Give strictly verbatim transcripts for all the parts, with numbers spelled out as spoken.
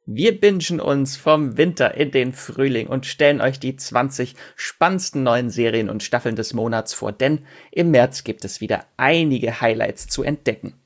Wir bingen uns vom Winter in den Frühling und stellen euch die zwanzig spannendsten neuen Serien und Staffeln des Monats vor, denn im März gibt es wieder einige Highlights zu entdecken.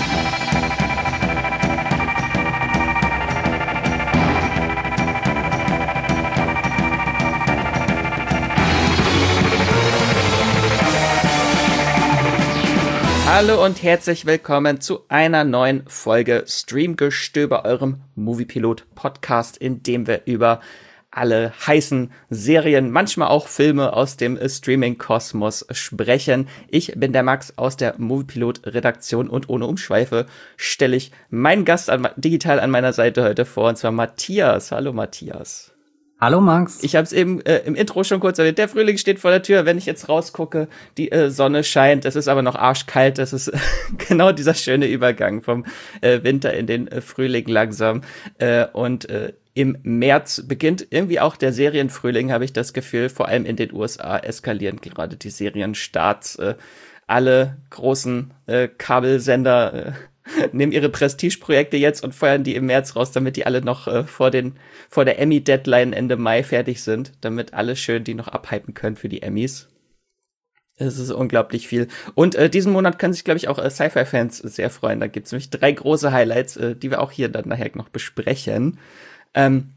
Hallo und herzlich willkommen zu einer neuen Folge Streamgestöber, eurem Moviepilot-Podcast, in dem wir über alle heißen Serien, manchmal auch Filme aus dem Streaming-Kosmos sprechen. Ich bin der Max aus der Moviepilot-Redaktion und ohne Umschweife stelle ich meinen Gast an, digital an meiner Seite heute vor, und zwar Matthias. Hallo Matthias. Hallo Max. Ich habe es eben äh, im Intro schon kurz erwähnt. Der Frühling steht vor der Tür. Wenn ich jetzt rausgucke, die äh, Sonne scheint. Es ist aber noch arschkalt. Das ist genau dieser schöne Übergang vom äh, Winter in den äh, Frühling langsam. Äh, und äh, im März beginnt irgendwie auch der Serienfrühling, habe ich das Gefühl. Vor allem in den U S A eskalieren gerade die Serienstarts. Äh, alle großen äh, Kabelsender äh, nehmen ihre Prestigeprojekte jetzt und feuern die im März raus, damit die alle noch äh, vor den vor der Emmy-Deadline Ende Mai fertig sind, damit alle schön die noch abhypen können für die Emmys. Es ist unglaublich viel. Und äh, diesen Monat können sich, glaube ich, auch äh, Sci-Fi-Fans sehr freuen. Da gibt es nämlich drei große Highlights, äh, die wir auch hier dann nachher noch besprechen. Ähm,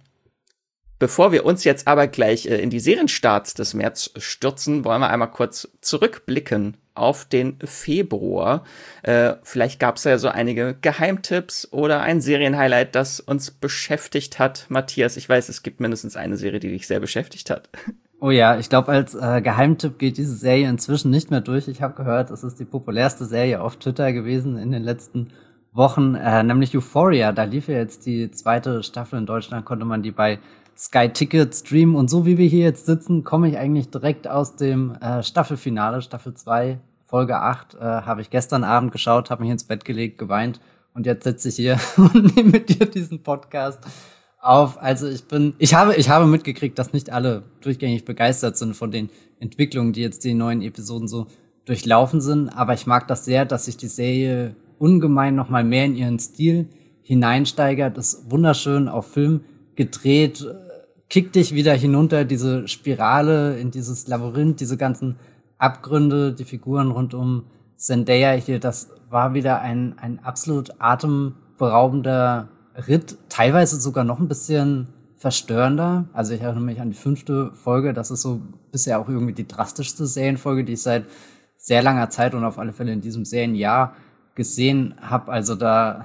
Bevor wir uns jetzt aber gleich äh, in die Serienstarts des März stürzen, wollen wir einmal kurz zurückblicken auf den Februar. Äh, vielleicht gab es ja so einige Geheimtipps oder ein Serienhighlight, das uns beschäftigt hat. Matthias, ich weiß, es gibt mindestens eine Serie, die dich sehr beschäftigt hat. Oh ja, ich glaube, als äh, Geheimtipp geht diese Serie inzwischen nicht mehr durch. Ich habe gehört, es ist die populärste Serie auf Twitter gewesen in den letzten Wochen, äh, nämlich Euphoria. Da lief ja jetzt die zweite Staffel in Deutschland, konnte man die bei Sky Ticket streamen. Und so wie wir hier jetzt sitzen, komme ich eigentlich direkt aus dem äh, Staffelfinale, Staffel zwei, Folge acht, äh, habe ich gestern Abend geschaut, habe mich ins Bett gelegt, geweint und jetzt sitze ich hier und nehme mit dir diesen Podcast auf. Also ich bin, ich habe, ich habe mitgekriegt, dass nicht alle durchgängig begeistert sind von den Entwicklungen, die jetzt die neuen Episoden so durchlaufen sind, aber ich mag das sehr, dass sich die Serie ungemein noch mal mehr in ihren Stil hineinsteigert. Das ist wunderschön auf Film gedreht, kickt dich wieder hinunter, diese Spirale, in dieses Labyrinth, diese ganzen Abgründe, die Figuren rund um Zendaya hier, das war wieder ein, ein absolut atemberaubender Ritt, teilweise sogar noch ein bisschen verstörender. Also ich erinnere mich an die fünfte Folge, das ist so bisher auch irgendwie die drastischste Serienfolge, die ich seit sehr langer Zeit und auf alle Fälle in diesem Serienjahr gesehen habe. Also da,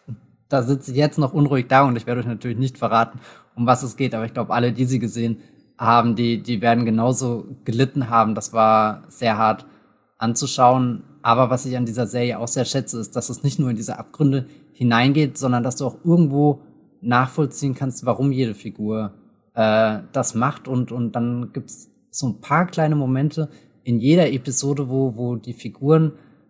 da sitze ich jetzt noch unruhig da und ich werde euch natürlich nicht verraten, um was es geht, aber ich glaube, alle, die sie gesehen haben, die, die werden genauso gelitten haben. Das war sehr hart anzuschauen. Aber was ich an dieser Serie auch sehr schätze, ist, dass es nicht nur in diese Abgründe hineingeht, sondern dass du auch irgendwo nachvollziehen kannst, warum jede Figur äh, das macht. Und, und dann gibt's so ein paar kleine Momente in jeder Episode, wo, wo die Figuren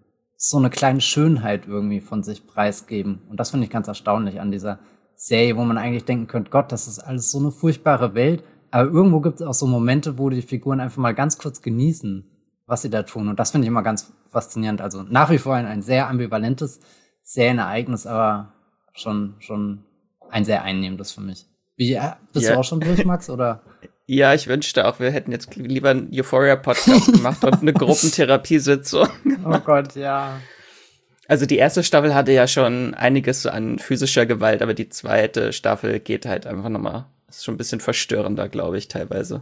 so eine kleine Schönheit irgendwie von sich preisgeben. Und das finde ich ganz erstaunlich an dieser Serie, wo man eigentlich denken könnte, Gott, das ist alles so eine furchtbare Welt. Aber irgendwo gibt es auch so Momente, wo die Figuren einfach mal ganz kurz genießen, was sie da tun. Und das finde ich immer ganz faszinierend. Also nach wie vor ein, ein sehr ambivalentes Serienereignis, aber schon, schon ein sehr einnehmendes für mich. Wie, äh, bist ja. du auch schon durch, Max, oder? Ja, ich wünschte auch, wir hätten jetzt lieber einen Euphoria-Podcast gemacht und eine Gruppentherapiesitzung. Oh Gott, ja. Also die erste Staffel hatte ja schon einiges an physischer Gewalt, aber die zweite Staffel geht halt einfach nochmal, ist schon ein bisschen verstörender, glaube ich, teilweise.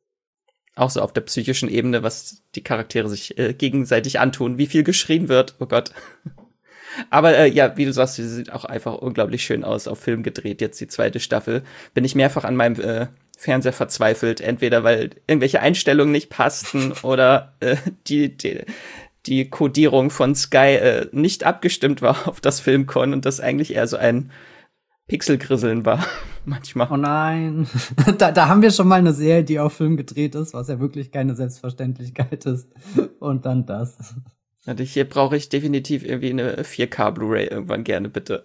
Auch so auf der psychischen Ebene, was die Charaktere sich äh, gegenseitig antun, wie viel geschrien wird, oh Gott. Aber äh, ja, wie du sagst, sie sieht auch einfach unglaublich schön aus, auf Film gedreht, jetzt die zweite Staffel. Bin ich mehrfach an meinem äh, Fernseher verzweifelt, entweder weil irgendwelche Einstellungen nicht passten oder äh, die, die die Kodierung von Sky äh, nicht abgestimmt war auf das Filmcon und das eigentlich eher so ein Pixelgrisseln war, manchmal. Oh nein, da, da haben wir schon mal eine Serie, die auf Film gedreht ist, was ja wirklich keine Selbstverständlichkeit ist. Und dann das. Also hier brauche ich definitiv irgendwie eine vier K Blu-ray irgendwann gerne, bitte.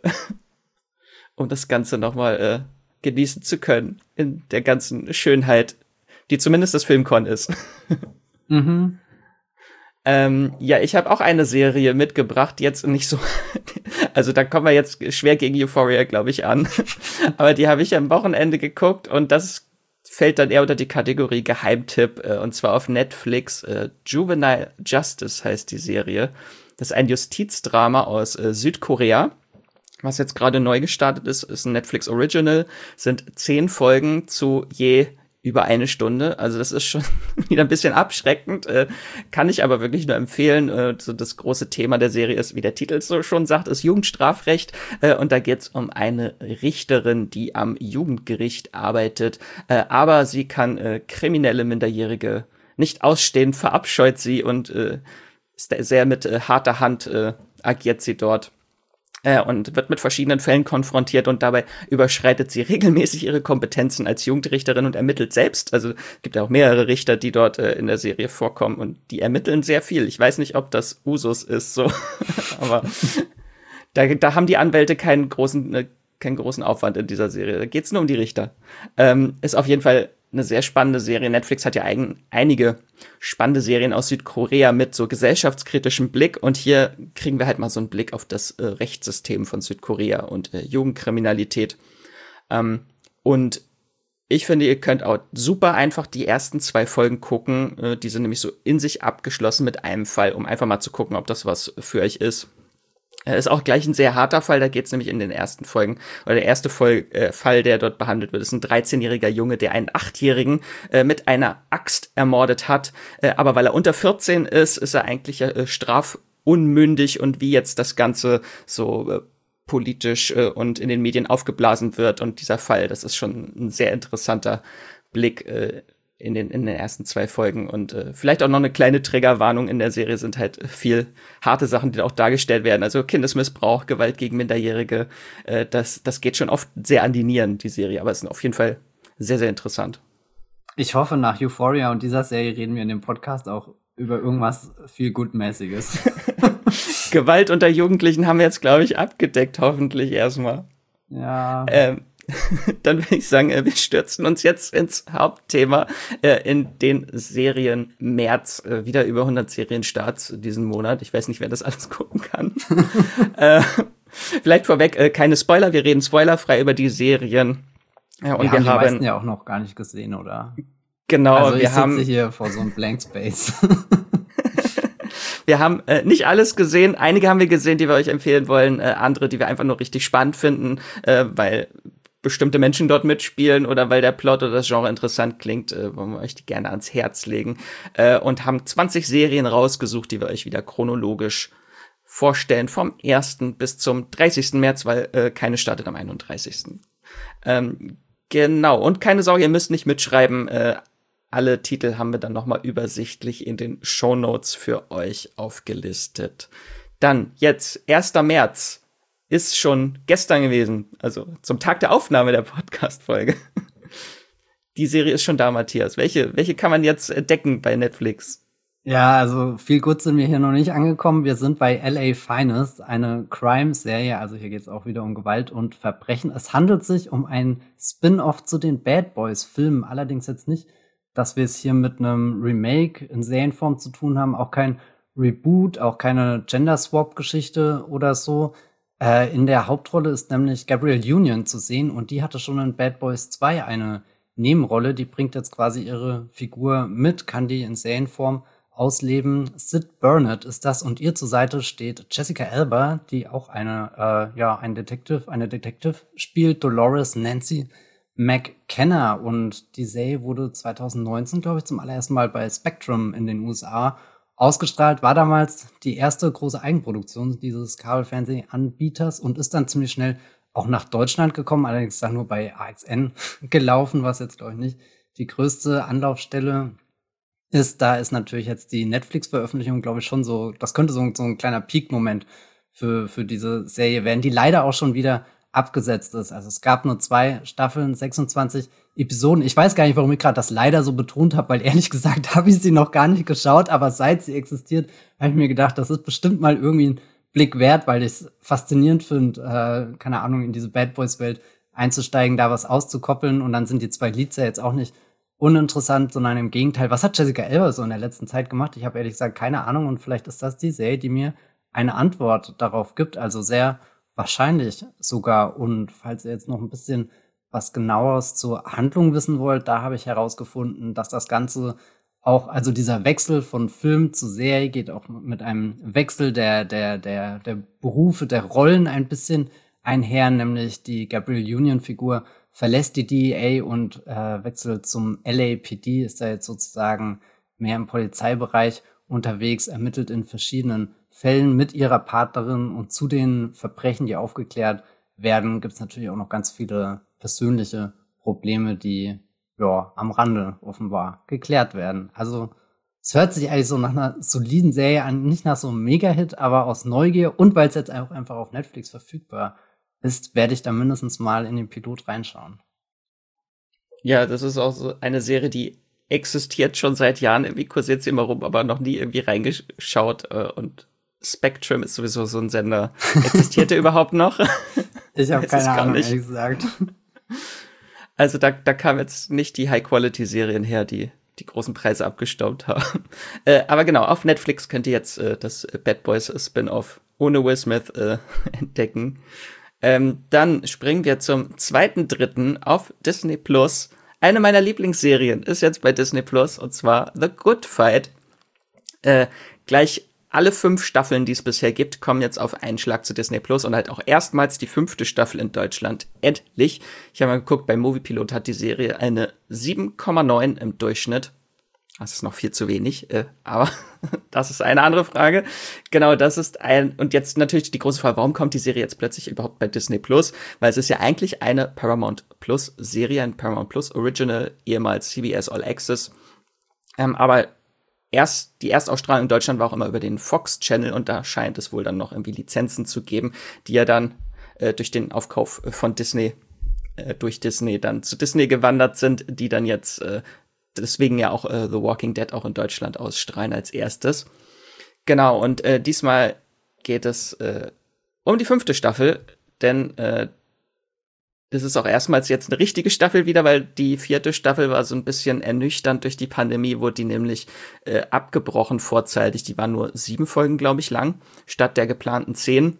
Um das Ganze nochmal äh, genießen zu können, in der ganzen Schönheit, die zumindest das Filmcon ist. Mhm. Ähm, ja, ich habe auch eine Serie mitgebracht, jetzt nicht so, also da kommen wir jetzt schwer gegen Euphoria, glaube ich, an. Aber die habe ich am Wochenende geguckt und das fällt dann eher unter die Kategorie Geheimtipp, äh, und zwar auf Netflix. Äh, Juvenile Justice heißt die Serie. Das ist ein Justizdrama aus äh, Südkorea, was jetzt gerade neu gestartet ist, ist ein Netflix Original, sind zehn Folgen zu je über eine Stunde. Also das ist schon wieder ein bisschen abschreckend, äh, kann ich aber wirklich nur empfehlen. Äh, so das große Thema der Serie ist, wie der Titel so schon sagt, ist Jugendstrafrecht. Äh, und da geht es um eine Richterin, die am Jugendgericht arbeitet. Äh, aber sie kann äh, kriminelle Minderjährige nicht ausstehen, verabscheut sie und äh, ist sehr mit äh, harter Hand äh, agiert sie dort. Und wird mit verschiedenen Fällen konfrontiert und dabei überschreitet sie regelmäßig ihre Kompetenzen als Jugendrichterin und ermittelt selbst. Also es gibt ja auch mehrere Richter, die dort äh, in der Serie vorkommen und die ermitteln sehr viel. Ich weiß nicht, ob das Usus ist, so, aber da, da haben die Anwälte keinen großen, äh, keinen großen Aufwand in dieser Serie. Da geht's nur um die Richter. Ähm, ist auf jeden Fall eine sehr spannende Serie. Netflix hat ja ein, einige spannende Serien aus Südkorea mit so gesellschaftskritischem Blick. Und hier kriegen wir halt mal so einen Blick auf das äh, Rechtssystem von Südkorea und äh, Jugendkriminalität. Ähm, und ich finde, ihr könnt auch super einfach die ersten zwei Folgen gucken. Äh, die sind nämlich so in sich abgeschlossen mit einem Fall, um einfach mal zu gucken, ob das was für euch ist. Ist auch gleich ein sehr harter Fall, da geht es nämlich in den ersten Folgen, oder der erste Vol- äh, Fall, der dort behandelt wird, ist ein dreizehnjähriger Junge, der einen achtjährigen äh, mit einer Axt ermordet hat, äh, aber weil er unter vierzehn ist, ist er eigentlich äh, strafunmündig und wie jetzt das Ganze so äh, politisch äh, und in den Medien aufgeblasen wird und dieser Fall, das ist schon ein sehr interessanter Blick äh, in den in den ersten zwei Folgen und äh, vielleicht auch noch eine kleine Triggerwarnung in der Serie sind halt viel harte Sachen, die auch dargestellt werden. Also Kindesmissbrauch, Gewalt gegen Minderjährige, äh, das das geht schon oft sehr an die Nieren, die Serie, aber es ist auf jeden Fall sehr, sehr interessant. Ich hoffe, nach Euphoria und dieser Serie reden wir in dem Podcast auch über irgendwas viel Gutmäßiges. Gewalt unter Jugendlichen haben wir jetzt, glaube ich, abgedeckt, hoffentlich erstmal. Ja. Ähm, Dann würde ich sagen, wir stürzen uns jetzt ins Hauptthema, äh, in den Serien März. Äh, wieder über hundert Serienstarts diesen Monat. Ich weiß nicht, wer das alles gucken kann. äh, vielleicht vorweg, äh, keine Spoiler, wir reden spoilerfrei über die Serien. Ja, und wir, wir haben die haben, meisten ja auch noch gar nicht gesehen, oder? Genau, also ich wir sitze haben hier vor so einem Blank Space. Wir haben äh, nicht alles gesehen. Einige haben wir gesehen, die wir euch empfehlen wollen. Äh, andere, die wir einfach nur richtig spannend finden, äh, weil bestimmte Menschen dort mitspielen oder weil der Plot oder das Genre interessant klingt, äh, wollen wir euch die gerne ans Herz legen. Äh, und haben zwanzig Serien rausgesucht, die wir euch wieder chronologisch vorstellen. Vom ersten bis zum dreißigsten März, weil äh, keine startet am einunddreißigsten Ähm, genau. Und keine Sorge, ihr müsst nicht mitschreiben. Äh, Alle Titel haben wir dann nochmal übersichtlich in den Shownotes für euch aufgelistet. Dann jetzt, erster März ist schon gestern gewesen, also zum Tag der Aufnahme der Podcast-Folge. Die Serie ist schon da, Matthias. Welche, welche kann man jetzt entdecken bei Netflix? Ja, also viel gut sind wir hier noch nicht angekommen. Wir sind bei L A Finest, eine Crime-Serie. Also hier geht es auch wieder um Gewalt und Verbrechen. Es handelt sich um ein Spin-off zu den Bad Boys-Filmen. Allerdings jetzt nicht, dass wir es hier mit einem Remake in Serienform zu tun haben. Auch kein Reboot, auch keine Gender-Swap-Geschichte oder so. Äh, in der Hauptrolle ist nämlich Gabrielle Union zu sehen. Und die hatte schon in Bad Boys zwei eine Nebenrolle. Die bringt jetzt quasi ihre Figur mit, kann die in Serienform ausleben. Sid Burnett ist das und ihr zur Seite steht Jessica Alba, die auch eine, äh, ja, ein Detective, eine Detective spielt, Dolores Nancy McKenna, und die Serie wurde zwanzig neunzehn, glaube ich, zum allerersten Mal bei Spectrum in den U S A ausgestrahlt, war damals die erste große Eigenproduktion dieses Kabelfernsehanbieters und ist dann ziemlich schnell auch nach Deutschland gekommen, allerdings dann nur bei A X N gelaufen, was jetzt, glaube ich, nicht die größte Anlaufstelle ist. Da ist natürlich jetzt die Netflix-Veröffentlichung, glaube ich, schon so, das könnte so, so ein kleiner Peak-Moment für, für diese Serie werden, die leider auch schon wieder abgesetzt ist. Also es gab nur zwei Staffeln, sechsundzwanzig Episoden. Ich weiß gar nicht, warum ich gerade das leider so betont habe, weil ehrlich gesagt habe ich sie noch gar nicht geschaut, aber seit sie existiert, habe ich mir gedacht, das ist bestimmt mal irgendwie ein Blick wert, weil ich es faszinierend finde, äh, keine Ahnung, in diese Bad Boys Welt einzusteigen, da was auszukoppeln, und dann sind die zwei Leads ja jetzt auch nicht uninteressant, sondern im Gegenteil. Was hat Jessica Alba so in der letzten Zeit gemacht? Ich habe ehrlich gesagt keine Ahnung und vielleicht ist das die Serie, die mir eine Antwort darauf gibt. Also sehr wahrscheinlich sogar. Und falls ihr jetzt noch ein bisschen was Genaueres zur Handlung wissen wollt, da habe ich herausgefunden, dass das Ganze auch, also dieser Wechsel von Film zu Serie geht auch mit einem Wechsel der, der, der, der Berufe, der Rollen ein bisschen einher, nämlich die Gabrielle Union-Figur verlässt die D E A und äh, wechselt zum L A P D, ist da jetzt sozusagen mehr im Polizeibereich unterwegs, ermittelt in verschiedenen Fällen mit ihrer Partnerin und zu den Verbrechen, die aufgeklärt werden, gibt es natürlich auch noch ganz viele persönliche Probleme, die ja am Rande offenbar geklärt werden. Also es hört sich eigentlich so nach einer soliden Serie an, nicht nach so einem Mega-Hit, aber aus Neugier und weil es jetzt auch einfach auf Netflix verfügbar ist, werde ich da mindestens mal in den Pilot reinschauen. Ja, das ist auch so eine Serie, die existiert schon seit Jahren, irgendwie kursiert sie immer rum, aber noch nie irgendwie reingeschaut. Äh, und Spectrum ist sowieso so ein Sender. Existiert der überhaupt noch? Ich habe keine Ahnung, ehrlich gesagt. Also da, da kamen jetzt nicht die High-Quality-Serien her, die die großen Preise abgestaubt haben. äh, aber genau, auf Netflix könnt ihr jetzt äh, das Bad Boys Spin-Off ohne Will Smith äh, entdecken. Ähm, dann springen wir zum zweiten Dritten auf Disney Plus. Eine meiner Lieblingsserien ist jetzt bei Disney Plus, und zwar The Good Fight. Äh, gleich alle fünf Staffeln, die es bisher gibt, kommen jetzt auf einen Schlag zu Disney Plus und halt auch erstmals die fünfte Staffel in Deutschland. Endlich. Ich habe mal geguckt, bei Moviepilot hat die Serie eine sieben Komma neun im Durchschnitt. Das ist noch viel zu wenig, äh, aber das ist eine andere Frage. Genau, das ist ein, und jetzt natürlich die große Frage, warum kommt die Serie jetzt plötzlich überhaupt bei Disney Plus? Weil es ist ja eigentlich eine Paramount Plus Serie, ein Paramount Plus Original, ehemals C B S All Access. Ähm, aber erst, die Erstausstrahlung in Deutschland war auch immer über den Fox Channel und da scheint es wohl dann noch irgendwie Lizenzen zu geben, die ja dann äh, durch den Aufkauf von Disney, äh, durch Disney dann zu Disney gewandert sind, die dann jetzt, äh, deswegen ja auch äh, The Walking Dead auch in Deutschland ausstrahlen als erstes. Genau, und äh, diesmal geht es äh, um die fünfte Staffel, denn äh, das ist auch erstmals jetzt eine richtige Staffel wieder, weil die vierte Staffel war so ein bisschen ernüchternd durch die Pandemie, wurde die nämlich äh, abgebrochen vorzeitig. Die war nur sieben Folgen, glaube ich, lang, statt der geplanten zehn.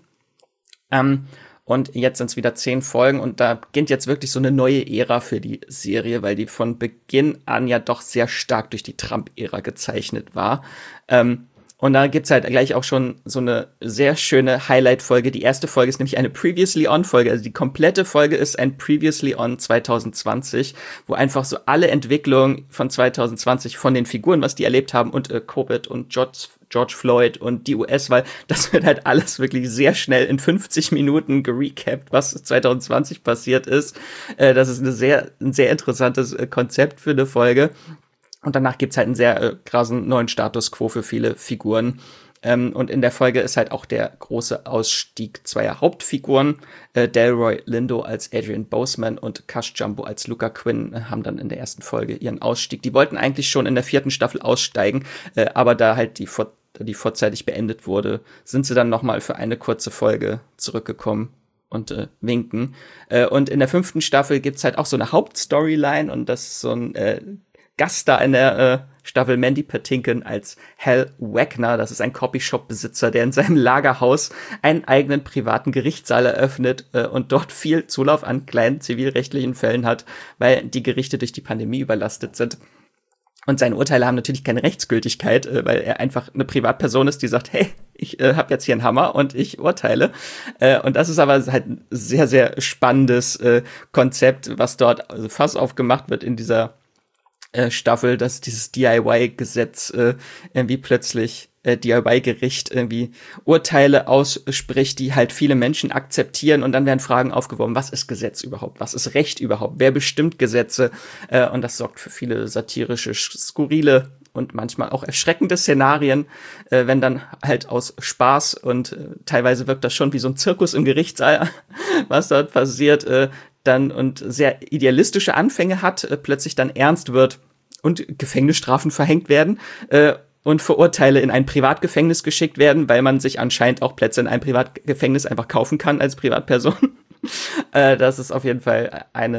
Ähm, Und jetzt sind es wieder zehn Folgen und da beginnt jetzt wirklich so eine neue Ära für die Serie, weil die von Beginn an ja doch sehr stark durch die Trump-Ära gezeichnet war. Ähm, und da gibt's halt gleich auch schon so eine sehr schöne Highlight-Folge. Die erste Folge ist nämlich eine Previously On-Folge. Also die komplette Folge ist ein Previously On zwanzig zwanzig, wo einfach so alle Entwicklungen von zwanzig zwanzig von den Figuren, was die erlebt haben und äh, Covid und George George Floyd und die U S-Wahl, das wird halt alles wirklich sehr schnell in fünfzig Minuten gerecapt, was zwanzig zwanzig passiert ist. Äh, das ist eine sehr, ein sehr interessantes äh, Konzept für eine Folge. Und danach gibt's halt einen sehr äh, krassen neuen Status quo für viele Figuren. Ähm, und in der Folge ist halt auch der große Ausstieg zweier Hauptfiguren. Äh, Delroy Lindo als Adrian Boseman und Cash Jumbo als Luca Quinn äh, haben dann in der ersten Folge ihren Ausstieg. Die wollten eigentlich schon in der vierten Staffel aussteigen, äh, aber da halt die, vor die vorzeitig beendet wurde, sind sie dann noch mal für eine kurze Folge zurückgekommen und äh, winken. Äh, und in der fünften Staffel gibt's halt auch so eine Hauptstoryline und das ist so ein äh, Gast da in der äh, Staffel, Mandy Patinkin als Hal Wagner. Das ist ein Copyshop-Besitzer, der in seinem Lagerhaus einen eigenen privaten Gerichtssaal eröffnet äh, und dort viel Zulauf an kleinen zivilrechtlichen Fällen hat, weil die Gerichte durch die Pandemie überlastet sind. Und seine Urteile haben natürlich keine Rechtsgültigkeit, äh, weil er einfach eine Privatperson ist, die sagt, hey, ich äh, habe jetzt hier einen Hammer und ich urteile. Äh, und das ist aber halt ein sehr, sehr spannendes äh, Konzept, was dort also Fass aufgemacht wird in dieser Staffel, dass dieses D I Y-Gesetz äh, irgendwie plötzlich äh, D I Y-Gericht irgendwie Urteile ausspricht, die halt viele Menschen akzeptieren und dann werden Fragen aufgeworfen, was ist Gesetz überhaupt, was ist Recht überhaupt, wer bestimmt Gesetze äh, und das sorgt für viele satirische, skurrile und manchmal auch erschreckende Szenarien, äh, wenn dann halt aus Spaß und äh, teilweise wirkt das schon wie so ein Zirkus im Gerichtssaal, was dort passiert, äh, dann und sehr idealistische Anfänge hat, äh, plötzlich dann ernst wird und Gefängnisstrafen verhängt werden äh, und Verurteile in ein Privatgefängnis geschickt werden, weil man sich anscheinend auch Plätze in einem Privatgefängnis einfach kaufen kann als Privatperson. äh, das ist auf jeden Fall eine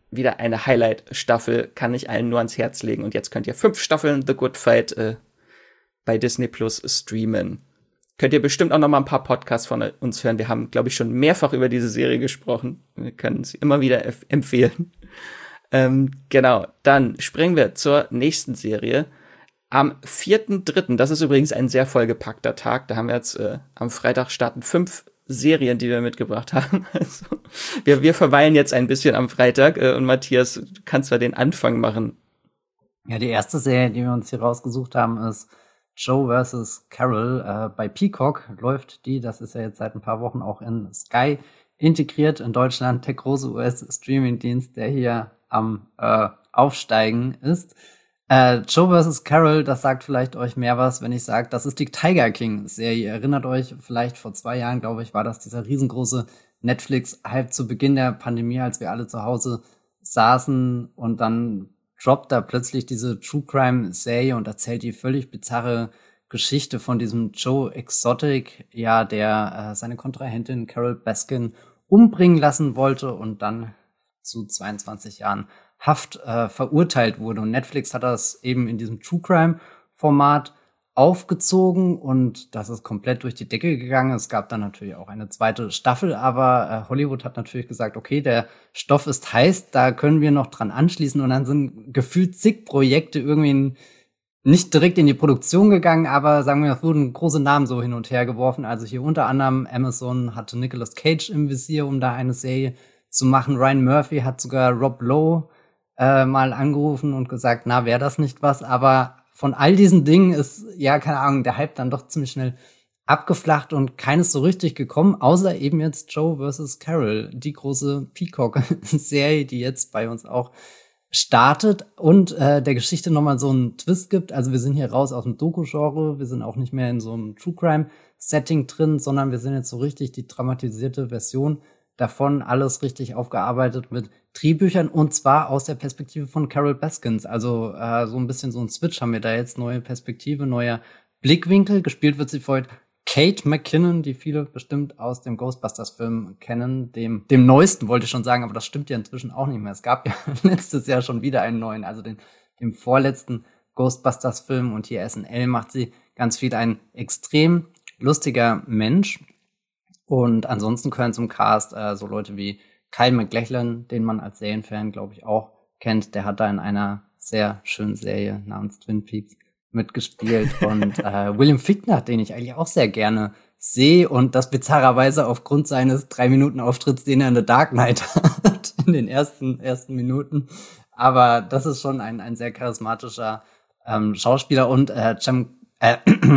wieder eine Highlight-Staffel, kann ich allen nur ans Herz legen. Und jetzt könnt ihr fünf Staffeln The Good Fight äh, bei Disney Plus streamen. Könnt ihr bestimmt auch noch mal ein paar Podcasts von uns hören. Wir haben, glaube ich, schon mehrfach über diese Serie gesprochen. Wir können sie immer wieder f- empfehlen. Ähm, genau, dann springen wir zur nächsten Serie. Am vierten dritten, das ist übrigens ein sehr vollgepackter Tag. Da haben wir jetzt äh, am Freitag starten fünf Serien, die wir mitgebracht haben. Also, wir, wir verweilen jetzt ein bisschen am Freitag. Äh, und Matthias, du kannst zwar den Anfang machen. Ja, die erste Serie, die wir uns hier rausgesucht haben, ist Joe versus. Carol. Äh, bei Peacock läuft die, das ist ja jetzt seit ein paar Wochen auch in Sky integriert. In Deutschland der große U S-Streaming-Dienst, der hier am äh, Aufsteigen ist. Äh, Joe versus. Carol, das sagt vielleicht euch mehr was, wenn ich sage, das ist die Tiger King-Serie. Ihr erinnert euch vielleicht, vor zwei Jahren, glaube ich, war das dieser riesengroße Netflix-Hype zu Beginn der Pandemie, als wir alle zu Hause saßen und dann droppt da plötzlich diese True-Crime-Serie und erzählt die völlig bizarre Geschichte von diesem Joe Exotic, ja, der äh, seine Kontrahentin Carol Baskin umbringen lassen wollte und dann zu zweiundzwanzig Jahren Haft äh, verurteilt wurde. Und Netflix hat das eben in diesem True-Crime-Format aufgezogen und das ist komplett durch die Decke gegangen. Es gab dann natürlich auch eine zweite Staffel, aber äh, Hollywood hat natürlich gesagt, okay, der Stoff ist heiß, da können wir noch dran anschließen. Und dann sind gefühlt zig Projekte irgendwie nicht direkt in die Produktion gegangen, aber sagen wir, es wurden große Namen so hin und her geworfen. Also hier unter anderem Amazon hatte Nicolas Cage im Visier, um da eine Serie zu machen. Ryan Murphy hat sogar Rob Lowe äh, mal angerufen und gesagt, na, wäre das nicht was? Aber von all diesen Dingen ist, ja, keine Ahnung, der Hype dann doch ziemlich schnell abgeflacht und keines so richtig gekommen, außer eben jetzt Joe versus. Carol, die große Peacock-Serie, die jetzt bei uns auch startet und äh, der Geschichte nochmal so einen Twist gibt. Also wir sind hier raus aus dem Doku-Genre, wir sind auch nicht mehr in so einem True-Crime-Setting drin, sondern wir sind jetzt so richtig die dramatisierte Version davon, alles richtig aufgearbeitet mit Drehbüchern und zwar aus der Perspektive von Carol Baskins. Also äh, so ein bisschen so ein Switch haben wir da jetzt, neue Perspektive, neuer Blickwinkel. Gespielt wird sie von Kate McKinnon, die viele bestimmt aus dem Ghostbusters-Film kennen, dem dem neuesten wollte ich schon sagen, aber das stimmt ja inzwischen auch nicht mehr. Es gab ja letztes Jahr schon wieder einen neuen, also den dem vorletzten Ghostbusters-Film und hier S N L macht sie ganz viel, ein extrem lustiger Mensch. Und ansonsten gehören zum Cast äh, so Leute wie Kyle MacLachlan, den man als Serienfan, glaube ich, auch kennt. Der hat da in einer sehr schönen Serie namens Twin Peaks mitgespielt. Und äh, William Fichtner, den ich eigentlich auch sehr gerne sehe. Und das bizarrerweise aufgrund seines drei Minuten Auftritts, den er in The Dark Knight hat, in den ersten ersten Minuten. Aber das ist schon ein ein sehr charismatischer ähm, Schauspieler. Und äh, Jam, äh,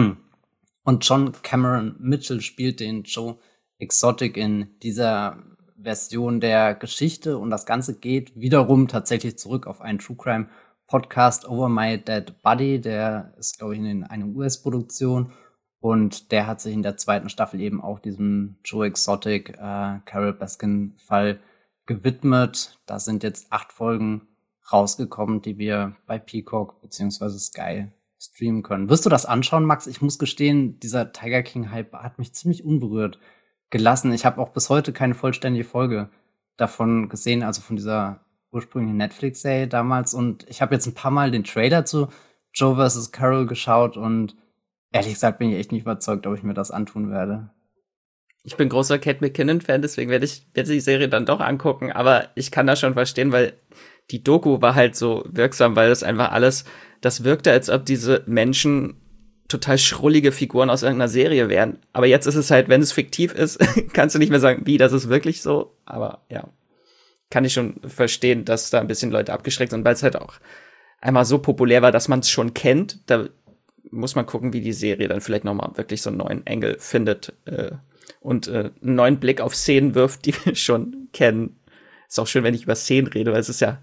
und John Cameron Mitchell spielt den Joe Exotic in dieser Version der Geschichte und das Ganze geht wiederum tatsächlich zurück auf einen True Crime Podcast, Over My Dead Body, der ist, glaube ich, in einer U S-Produktion und der hat sich in der zweiten Staffel eben auch diesem Joe Exotic, äh, Carol Baskin Fall gewidmet. Da sind jetzt acht Folgen rausgekommen, die wir bei Peacock beziehungsweise Sky streamen können. Wirst du das anschauen, Max? Ich muss gestehen, dieser Tiger King-Hype hat mich ziemlich unberührt gelassen. Ich habe auch bis heute keine vollständige Folge davon gesehen, also von dieser ursprünglichen Netflix-Serie damals. Und ich habe jetzt ein paar Mal den Trailer zu Joe versus. Carol geschaut und ehrlich gesagt bin ich echt nicht überzeugt, ob ich mir das antun werde. Ich bin großer Kate McKinnon-Fan, deswegen werde ich werde die Serie dann doch angucken. Aber ich kann das schon verstehen, weil die Doku war halt so wirksam, weil das einfach alles, das wirkte, als ob diese Menschen total schrullige Figuren aus irgendeiner Serie wären. Aber jetzt ist es halt, wenn es fiktiv ist, kannst du nicht mehr sagen, wie, das ist wirklich so. Aber ja, kann ich schon verstehen, dass da ein bisschen Leute abgeschreckt sind, weil es halt auch einmal so populär war, dass man es schon kennt. Da muss man gucken, wie die Serie dann vielleicht noch mal wirklich so einen neuen Engel findet äh, und äh, einen neuen Blick auf Szenen wirft, die wir schon kennen. Ist auch schön, wenn ich über Szenen rede, weil es ist ja,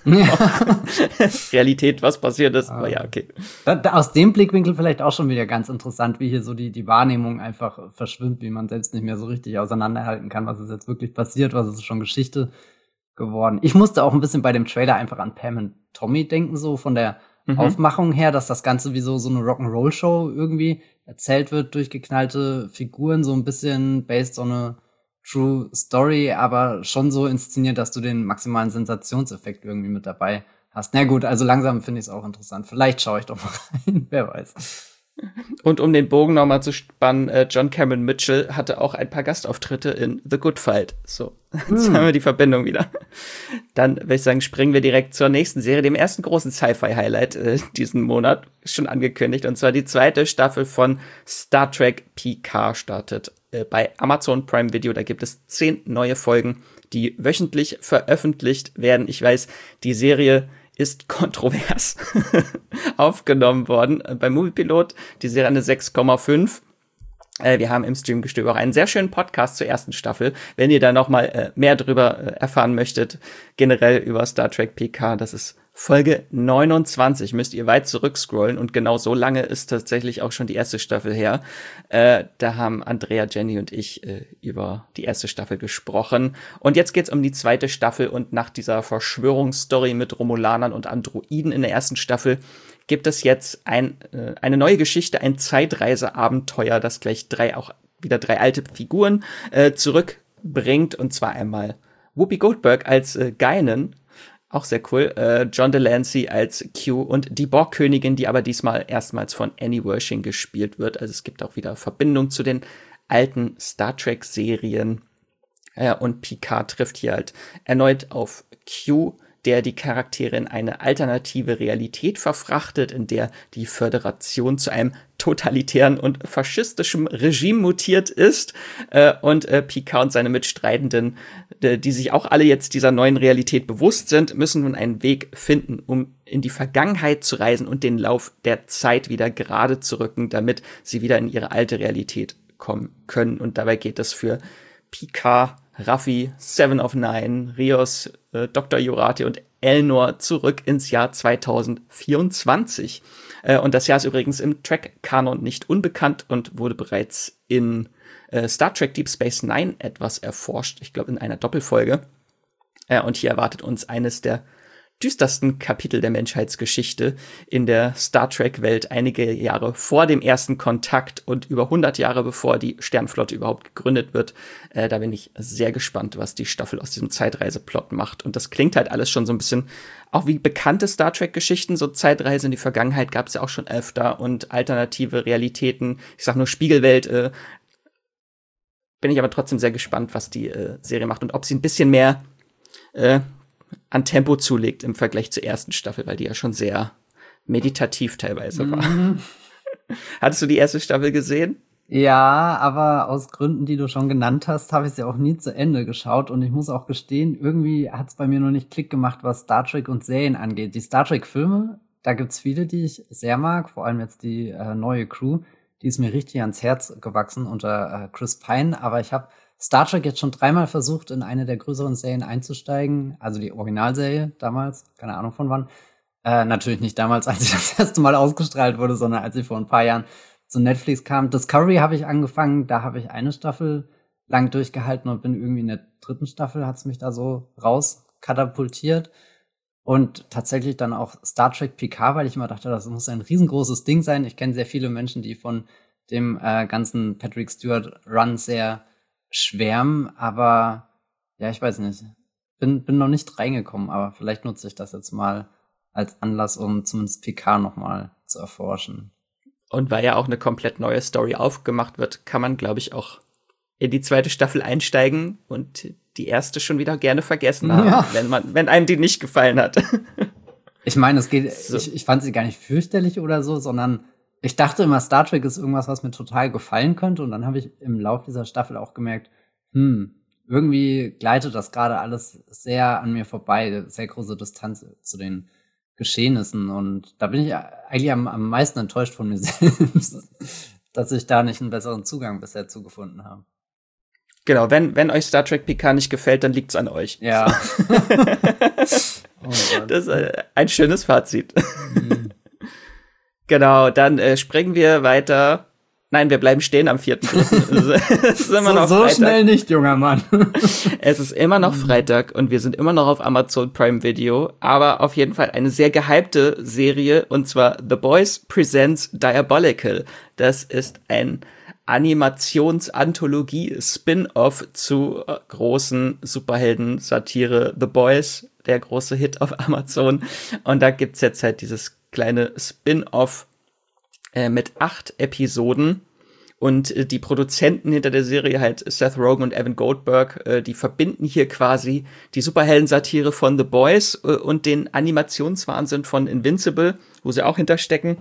ja. Realität, was passiert ist. Aber ja, okay. Da, da, aus dem Blickwinkel vielleicht auch schon wieder ganz interessant, wie hier so die, die Wahrnehmung einfach verschwimmt, wie man selbst nicht mehr so richtig auseinanderhalten kann, was ist jetzt wirklich passiert, was ist schon Geschichte geworden. Ich musste auch ein bisschen bei dem Trailer einfach an Pam und Tommy denken, so von der mhm. Aufmachung her, dass das Ganze wie so, so eine Rock'n'Roll-Show irgendwie erzählt wird durch geknallte Figuren, so ein bisschen based on a True Story, aber schon so inszeniert, dass du den maximalen Sensationseffekt irgendwie mit dabei hast. Na gut, also langsam finde ich es auch interessant. Vielleicht schaue ich doch mal rein, wer weiß. Und um den Bogen nochmal zu spannen, äh, John Cameron Mitchell hatte auch ein paar Gastauftritte in The Good Fight. So, jetzt hm. haben wir die Verbindung wieder. Dann würde ich sagen, springen wir direkt zur nächsten Serie, dem ersten großen Sci-Fi-Highlight äh, diesen Monat, schon angekündigt. Und zwar die zweite Staffel von Star Trek Picard startet äh, bei Amazon Prime Video. Da gibt es zehn neue Folgen, die wöchentlich veröffentlicht werden. Ich weiß, die Serie ist kontrovers aufgenommen worden. Beim Moviepilot, die Serie eine sechs Komma fünf. Äh, wir haben im Streamgestöber auch einen sehr schönen Podcast zur ersten Staffel. Wenn ihr da noch mal äh, mehr drüber äh, erfahren möchtet, generell über Star Trek Picard, das ist Folge neunundzwanzig, müsst ihr weit zurückscrollen und genau so lange ist tatsächlich auch schon die erste Staffel her. Äh, da haben Andrea, Jenny und ich äh, über die erste Staffel gesprochen. Und jetzt geht's um die zweite Staffel und nach dieser Verschwörungsstory mit Romulanern und Androiden in der ersten Staffel gibt es jetzt ein, äh, eine neue Geschichte, ein Zeitreiseabenteuer, das gleich drei, auch wieder drei alte Figuren äh, zurückbringt. Und zwar einmal Whoopi Goldberg als äh, Guinan, auch sehr cool, äh, John Delancey als Q und die Borg-Königin, die aber diesmal erstmals von Annie Wersching gespielt wird. Also es gibt auch wieder Verbindung zu den alten Star Trek-Serien. Äh, und Picard trifft hier halt erneut auf Q, der die Charaktere in eine alternative Realität verfrachtet, in der die Föderation zu einem totalitären und faschistischen Regime mutiert ist. Äh, und äh, Picard und seine Mitstreitenden, äh, die sich auch alle jetzt dieser neuen Realität bewusst sind, müssen nun einen Weg finden, um in die Vergangenheit zu reisen und den Lauf der Zeit wieder gerade zu rücken, damit sie wieder in ihre alte Realität kommen können. Und dabei geht es für Picard, Raffi, Seven of Nine, Rios, äh, Doktor Jurati und Elnor zurück ins Jahr zweitausendvierundzwanzig. Äh, und das Jahr ist übrigens im Trek-Kanon nicht unbekannt und wurde bereits in äh, Star Trek Deep Space Nine etwas erforscht. Ich glaube, in einer Doppelfolge. Äh, und hier erwartet uns eines der düstersten Kapitel der Menschheitsgeschichte in der Star Trek-Welt, einige Jahre vor dem ersten Kontakt und über hundert Jahre bevor die Sternflotte überhaupt gegründet wird. Äh, da bin ich sehr gespannt, was die Staffel aus diesem Zeitreiseplot macht. Und das klingt halt alles schon so ein bisschen auch wie bekannte Star Trek-Geschichten. So Zeitreise in die Vergangenheit gab es ja auch schon öfter und alternative Realitäten. Ich sag nur Spiegelwelt. Äh, bin ich aber trotzdem sehr gespannt, was die äh, Serie macht und ob sie ein bisschen mehr äh, an Tempo zulegt im Vergleich zur ersten Staffel, weil die ja schon sehr meditativ teilweise war. Mhm. Hattest du die erste Staffel gesehen? Ja, aber aus Gründen, die du schon genannt hast, habe ich sie auch nie zu Ende geschaut. Und ich muss auch gestehen, irgendwie hat es bei mir noch nicht Klick gemacht, was Star Trek und Serien angeht. Die Star Trek-Filme, da gibt's viele, die ich sehr mag, vor allem jetzt die äh, neue Crew. Die ist mir richtig ans Herz gewachsen unter äh, Chris Pine, aber ich habe Star Trek jetzt schon dreimal versucht, in eine der größeren Serien einzusteigen. Also die Originalserie damals, keine Ahnung von wann. Äh, natürlich nicht damals, als sie das erste Mal ausgestrahlt wurde, sondern als sie vor ein paar Jahren zu Netflix kam. Discovery habe ich angefangen, da habe ich eine Staffel lang durchgehalten und bin irgendwie in der dritten Staffel, hat's mich da so rauskatapultiert. Und tatsächlich dann auch Star Trek Picard, weil ich immer dachte, das muss ein riesengroßes Ding sein. Ich kenne sehr viele Menschen, die von dem äh, ganzen Patrick Stewart Run sehr schwärmen, aber ja, ich weiß nicht. Bin, bin noch nicht reingekommen, aber vielleicht nutze ich das jetzt mal als Anlass, um zumindest Picard noch mal zu erforschen. Und weil ja auch eine komplett neue Story aufgemacht wird, kann man, glaube ich, auch in die zweite Staffel einsteigen und die erste schon wieder gerne vergessen haben, ja. wenn man, wenn einem die nicht gefallen hat. Ich meine, es geht, so. ich, ich fand sie gar nicht fürchterlich oder so, sondern ich dachte immer, Star Trek ist irgendwas, was mir total gefallen könnte. Und dann habe ich im Laufe dieser Staffel auch gemerkt, hm, irgendwie gleitet das gerade alles sehr an mir vorbei, sehr große Distanz zu den Geschehnissen. Und da bin ich eigentlich am, am meisten enttäuscht von mir selbst, dass ich da nicht einen besseren Zugang bisher zugefunden habe. Genau, wenn, wenn euch Star Trek Picard nicht gefällt, dann liegt's an euch. Ja. Oh das ist äh, ein schönes Fazit. Mhm. Genau, dann äh, springen wir weiter. Nein, wir bleiben stehen am vierten Es ist immer so, noch so Freitag. Schnell nicht, junger Mann. Es ist immer noch Freitag und wir sind immer noch auf Amazon Prime Video, aber auf jeden Fall eine sehr gehypte Serie, und zwar The Boys Presents Diabolical. Das ist ein Animations-Anthologie-Spin-Off zu äh, großen Superhelden-Satire The Boys, der große Hit auf Amazon. Und da gibt's jetzt halt dieses kleine Spin-Off äh, mit acht Episoden. Und äh, die Produzenten hinter der Serie, halt Seth Rogen und Evan Goldberg, äh, die verbinden hier quasi die Superhelden-Satire von The Boys äh, und den Animationswahnsinn von Invincible, wo sie auch hinterstecken.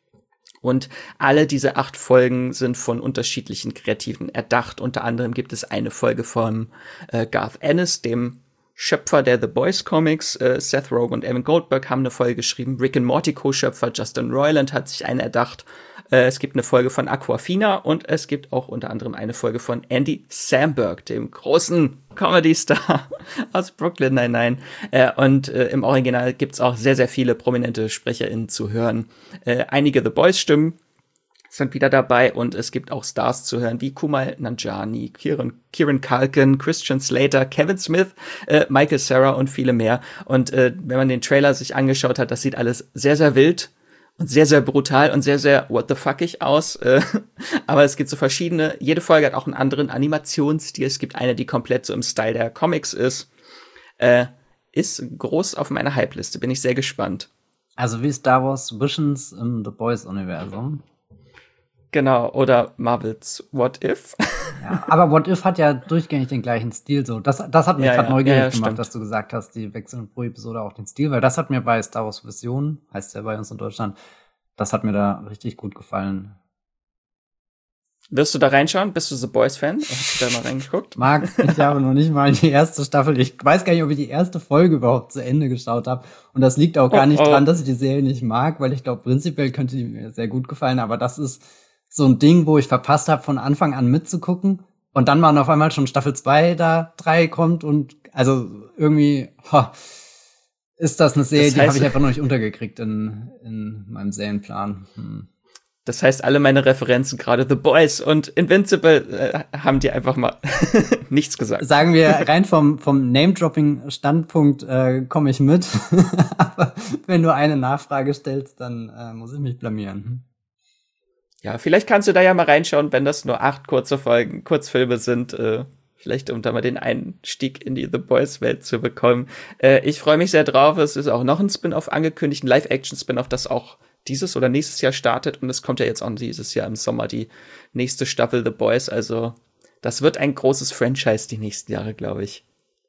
Und alle diese acht Folgen sind von unterschiedlichen Kreativen erdacht. Unter anderem gibt es eine Folge von äh, Garth Ennis, dem Schöpfer der The Boys Comics. Äh, Seth Rogen und Evan Goldberg haben eine Folge geschrieben. Rick and Morty Co-Schöpfer Justin Roiland hat sich eine erdacht. Äh, es gibt eine Folge von Aquafina und es gibt auch unter anderem eine Folge von Andy Samberg, dem großen Comedy-Star aus Brooklyn Nine-Nine. Äh, und äh, im Original gibt's auch sehr, sehr viele prominente SprecherInnen zu hören. Äh, einige The Boys-Stimmen sind wieder dabei und es gibt auch Stars zu hören wie Kumail Nanjiani, Kieran, Kieran Culkin, Christian Slater, Kevin Smith, äh, Michael Cera und viele mehr. Und äh, wenn man den Trailer sich angeschaut hat, das sieht alles sehr, sehr wild und sehr, sehr brutal und sehr, sehr what the fuckig aus. Äh, aber es gibt so verschiedene, jede Folge hat auch einen anderen Animationsstil. Es gibt eine, die komplett so im Style der Comics ist. Äh, ist groß auf meiner Hype-Liste, bin ich sehr gespannt. Also wie Star Wars Visions im The Boys-Universum. Genau, oder Marvels What If. Ja, aber What If hat ja durchgängig den gleichen Stil. So, das, das hat mich ja, gerade ja, neugierig ja, ja, gemacht, stimmt. dass du gesagt hast, die wechseln pro Episode auch den Stil, weil das hat mir bei Star Wars Vision, heißt ja bei uns in Deutschland, das hat mir da richtig gut gefallen. Wirst du da reinschauen? Bist du The Boys-Fan? Hast du da mal reingeguckt? Max, ich habe noch nicht mal die erste Staffel. Ich weiß gar nicht, ob ich die erste Folge überhaupt zu Ende geschaut habe. Und das liegt auch gar oh, nicht oh. dran, dass ich die Serie nicht mag, weil ich glaube, prinzipiell könnte die mir sehr gut gefallen. Aber das ist so ein Ding, wo ich verpasst habe, von Anfang an mitzugucken. Und dann waren auf einmal schon Staffel zwei da, drei kommt. Und also irgendwie ho, ist das eine Serie, das heißt, die habe ich einfach noch nicht untergekriegt in, in meinem Serienplan. Hm. Das heißt, alle meine Referenzen, gerade The Boys und Invincible, äh, haben dir einfach mal nichts gesagt. Sagen wir, rein vom, vom Name-Dropping-Standpunkt äh, komme ich mit. Aber wenn du eine Nachfrage stellst, dann äh, muss ich mich blamieren. Ja, vielleicht kannst du da ja mal reinschauen, wenn das nur acht kurze Folgen, Kurzfilme sind, äh, vielleicht um da mal den Einstieg in die The Boys-Welt zu bekommen. Äh, ich freue mich sehr drauf. Es ist auch noch ein Spin-off angekündigt, ein Live-Action-Spin-off, das auch dieses oder nächstes Jahr startet. Und es kommt ja jetzt auch dieses Jahr im Sommer die nächste Staffel The Boys. Also das wird ein großes Franchise die nächsten Jahre, glaube ich.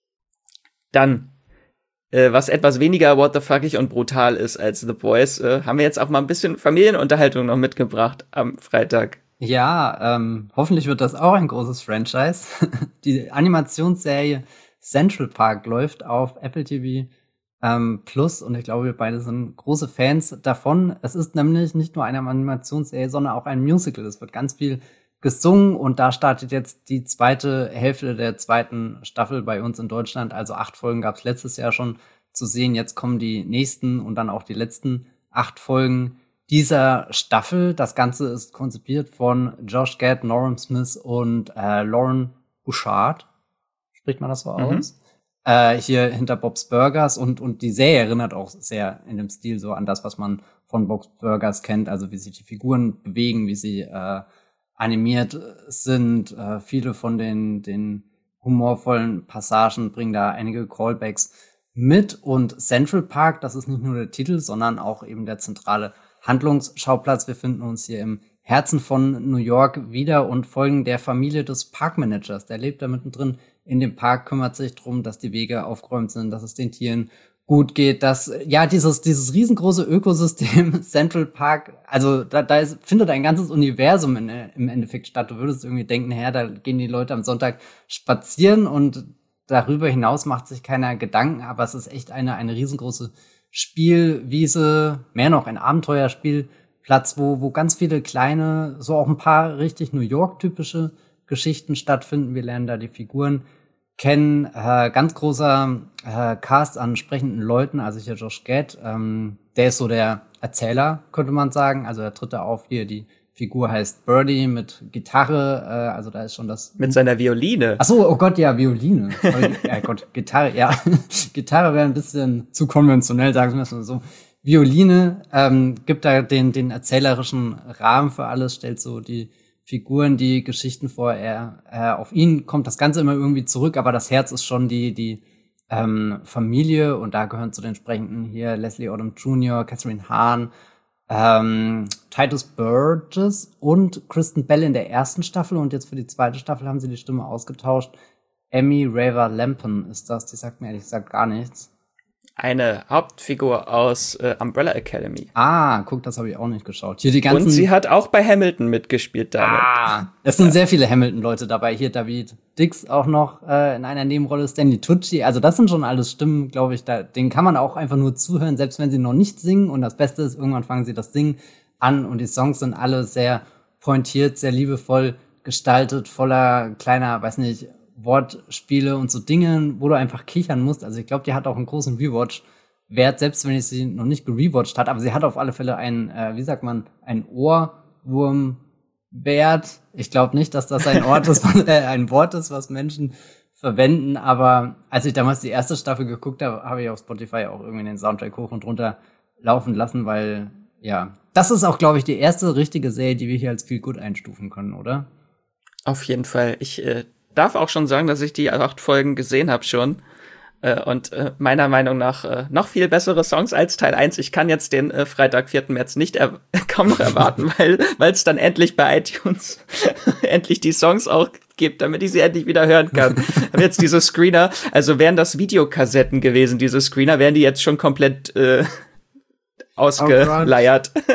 Dann, äh, was etwas weniger what the fuckig und brutal ist als The Boys, äh, haben wir jetzt auch mal ein bisschen Familienunterhaltung noch mitgebracht am Freitag. Ja, ähm, hoffentlich wird das auch ein großes Franchise. Die Animationsserie Central Park läuft auf Apple T V ähm, Plus und ich glaube, wir beide sind große Fans davon. Es ist nämlich nicht nur eine Animationsserie, sondern auch ein Musical. Es wird ganz viel gesungen und da startet jetzt die zweite Hälfte der zweiten Staffel bei uns in Deutschland. Also acht Folgen gab es letztes Jahr schon zu sehen. Jetzt kommen die nächsten und dann auch die letzten acht Folgen dieser Staffel. Das Ganze ist konzipiert von Josh Gad, Norman Smith und äh, Lauren Bouchard. Spricht man das so Mhm. aus? Äh, hier hinter Bob's Burgers und und die Serie erinnert auch sehr in dem Stil so an das, was man von Bob's Burgers kennt. Also wie sich die Figuren bewegen, wie sie äh, animiert sind. Äh, viele von den den humorvollen Passagen bringen da einige Callbacks mit. Und Central Park, das ist nicht nur der Titel, sondern auch eben der zentrale Handlungsschauplatz. Wir finden uns hier im Herzen von New York wieder und folgen der Familie des Parkmanagers. Der lebt da mittendrin in dem Park, kümmert sich drum, dass die Wege aufgeräumt sind, dass es den Tieren gut geht, dass, ja, dieses, dieses riesengroße Ökosystem Central Park, also da, da ist, findet ein ganzes Universum in, im Endeffekt statt. Du würdest irgendwie denken, naja, da gehen die Leute am Sonntag spazieren und darüber hinaus macht sich keiner Gedanken, aber es ist echt eine, eine riesengroße Spielwiese, mehr noch ein Abenteuerspielplatz, wo, wo ganz viele kleine, so auch ein paar richtig New York-typische Geschichten stattfinden. Wir lernen da die Figuren kennen. Äh, ganz großer äh, Cast an sprechenden Leuten, also hier Josh Gad, ähm, der ist so der Erzähler, könnte man sagen. Also er tritt da auf hier, die Figur heißt Birdie mit Gitarre, äh, also da ist schon das... Mit seiner Violine. Ach so, oh Gott, ja, Violine. Ja Gott, Gitarre, ja. Gitarre wäre ein bisschen zu konventionell, sagen wir mal so. Violine ähm, gibt da den, den erzählerischen Rahmen für alles, stellt so die Figuren, die Geschichten vor. Er, äh, auf ihn kommt das Ganze immer irgendwie zurück, aber das Herz ist schon die, die ähm, Familie, und da gehören zu den Sprechenden hier Leslie Odom Junior, Catherine Hahn, ähm, Titus Burgess und Kristen Bell in der ersten Staffel, und jetzt für die zweite Staffel haben sie die Stimme ausgetauscht. Emmy Raver Lampton ist das, die sagt mir ehrlich gesagt gar nichts. Eine Hauptfigur aus äh, Umbrella Academy. Ah, guck, das habe ich auch nicht geschaut. Hier die ganzen. Und sie hat auch bei Hamilton mitgespielt damit. Ah, es sind ja. sehr viele Hamilton-Leute dabei. Hier David Dix auch noch äh, in einer Nebenrolle, Stanley Tucci. Also das sind schon alles Stimmen, glaube ich. Da, denen kann man auch einfach nur zuhören, selbst wenn sie noch nicht singen. Und das Beste ist, irgendwann fangen sie das Singen an und die Songs sind alle sehr pointiert, sehr liebevoll gestaltet, voller kleiner, weiß nicht, Wortspiele und so Dinge, wo du einfach kichern musst. Also ich glaube, die hat auch einen großen Rewatch-Wert, selbst wenn ich sie noch nicht gerewatcht hat. Aber sie hat auf alle Fälle einen, äh, wie sagt man, einen Ohrwurm-Wert. Ich glaube nicht, dass das ein Ort ist, äh, ein Wort ist, was Menschen verwenden. Aber als ich damals die erste Staffel geguckt habe, habe ich auf Spotify auch irgendwie den Soundtrack hoch und runter laufen lassen, weil, ja, das ist auch, glaube ich, die erste richtige Serie, die wir hier als Feel Good einstufen können, oder? Auf jeden Fall. Ich äh darf auch schon sagen, dass ich die acht Folgen gesehen habe schon. Äh, und äh, meiner Meinung nach äh, noch viel bessere Songs als Teil eins. Ich kann jetzt den äh, Freitag, vierten März nicht er- kaum noch erwarten, weil weil es dann endlich bei iTunes endlich die Songs auch gibt, damit ich sie endlich wieder hören kann. Aber jetzt diese Screener, also wären das Videokassetten gewesen, diese Screener, wären die jetzt schon komplett äh, ausgeleiert. Oh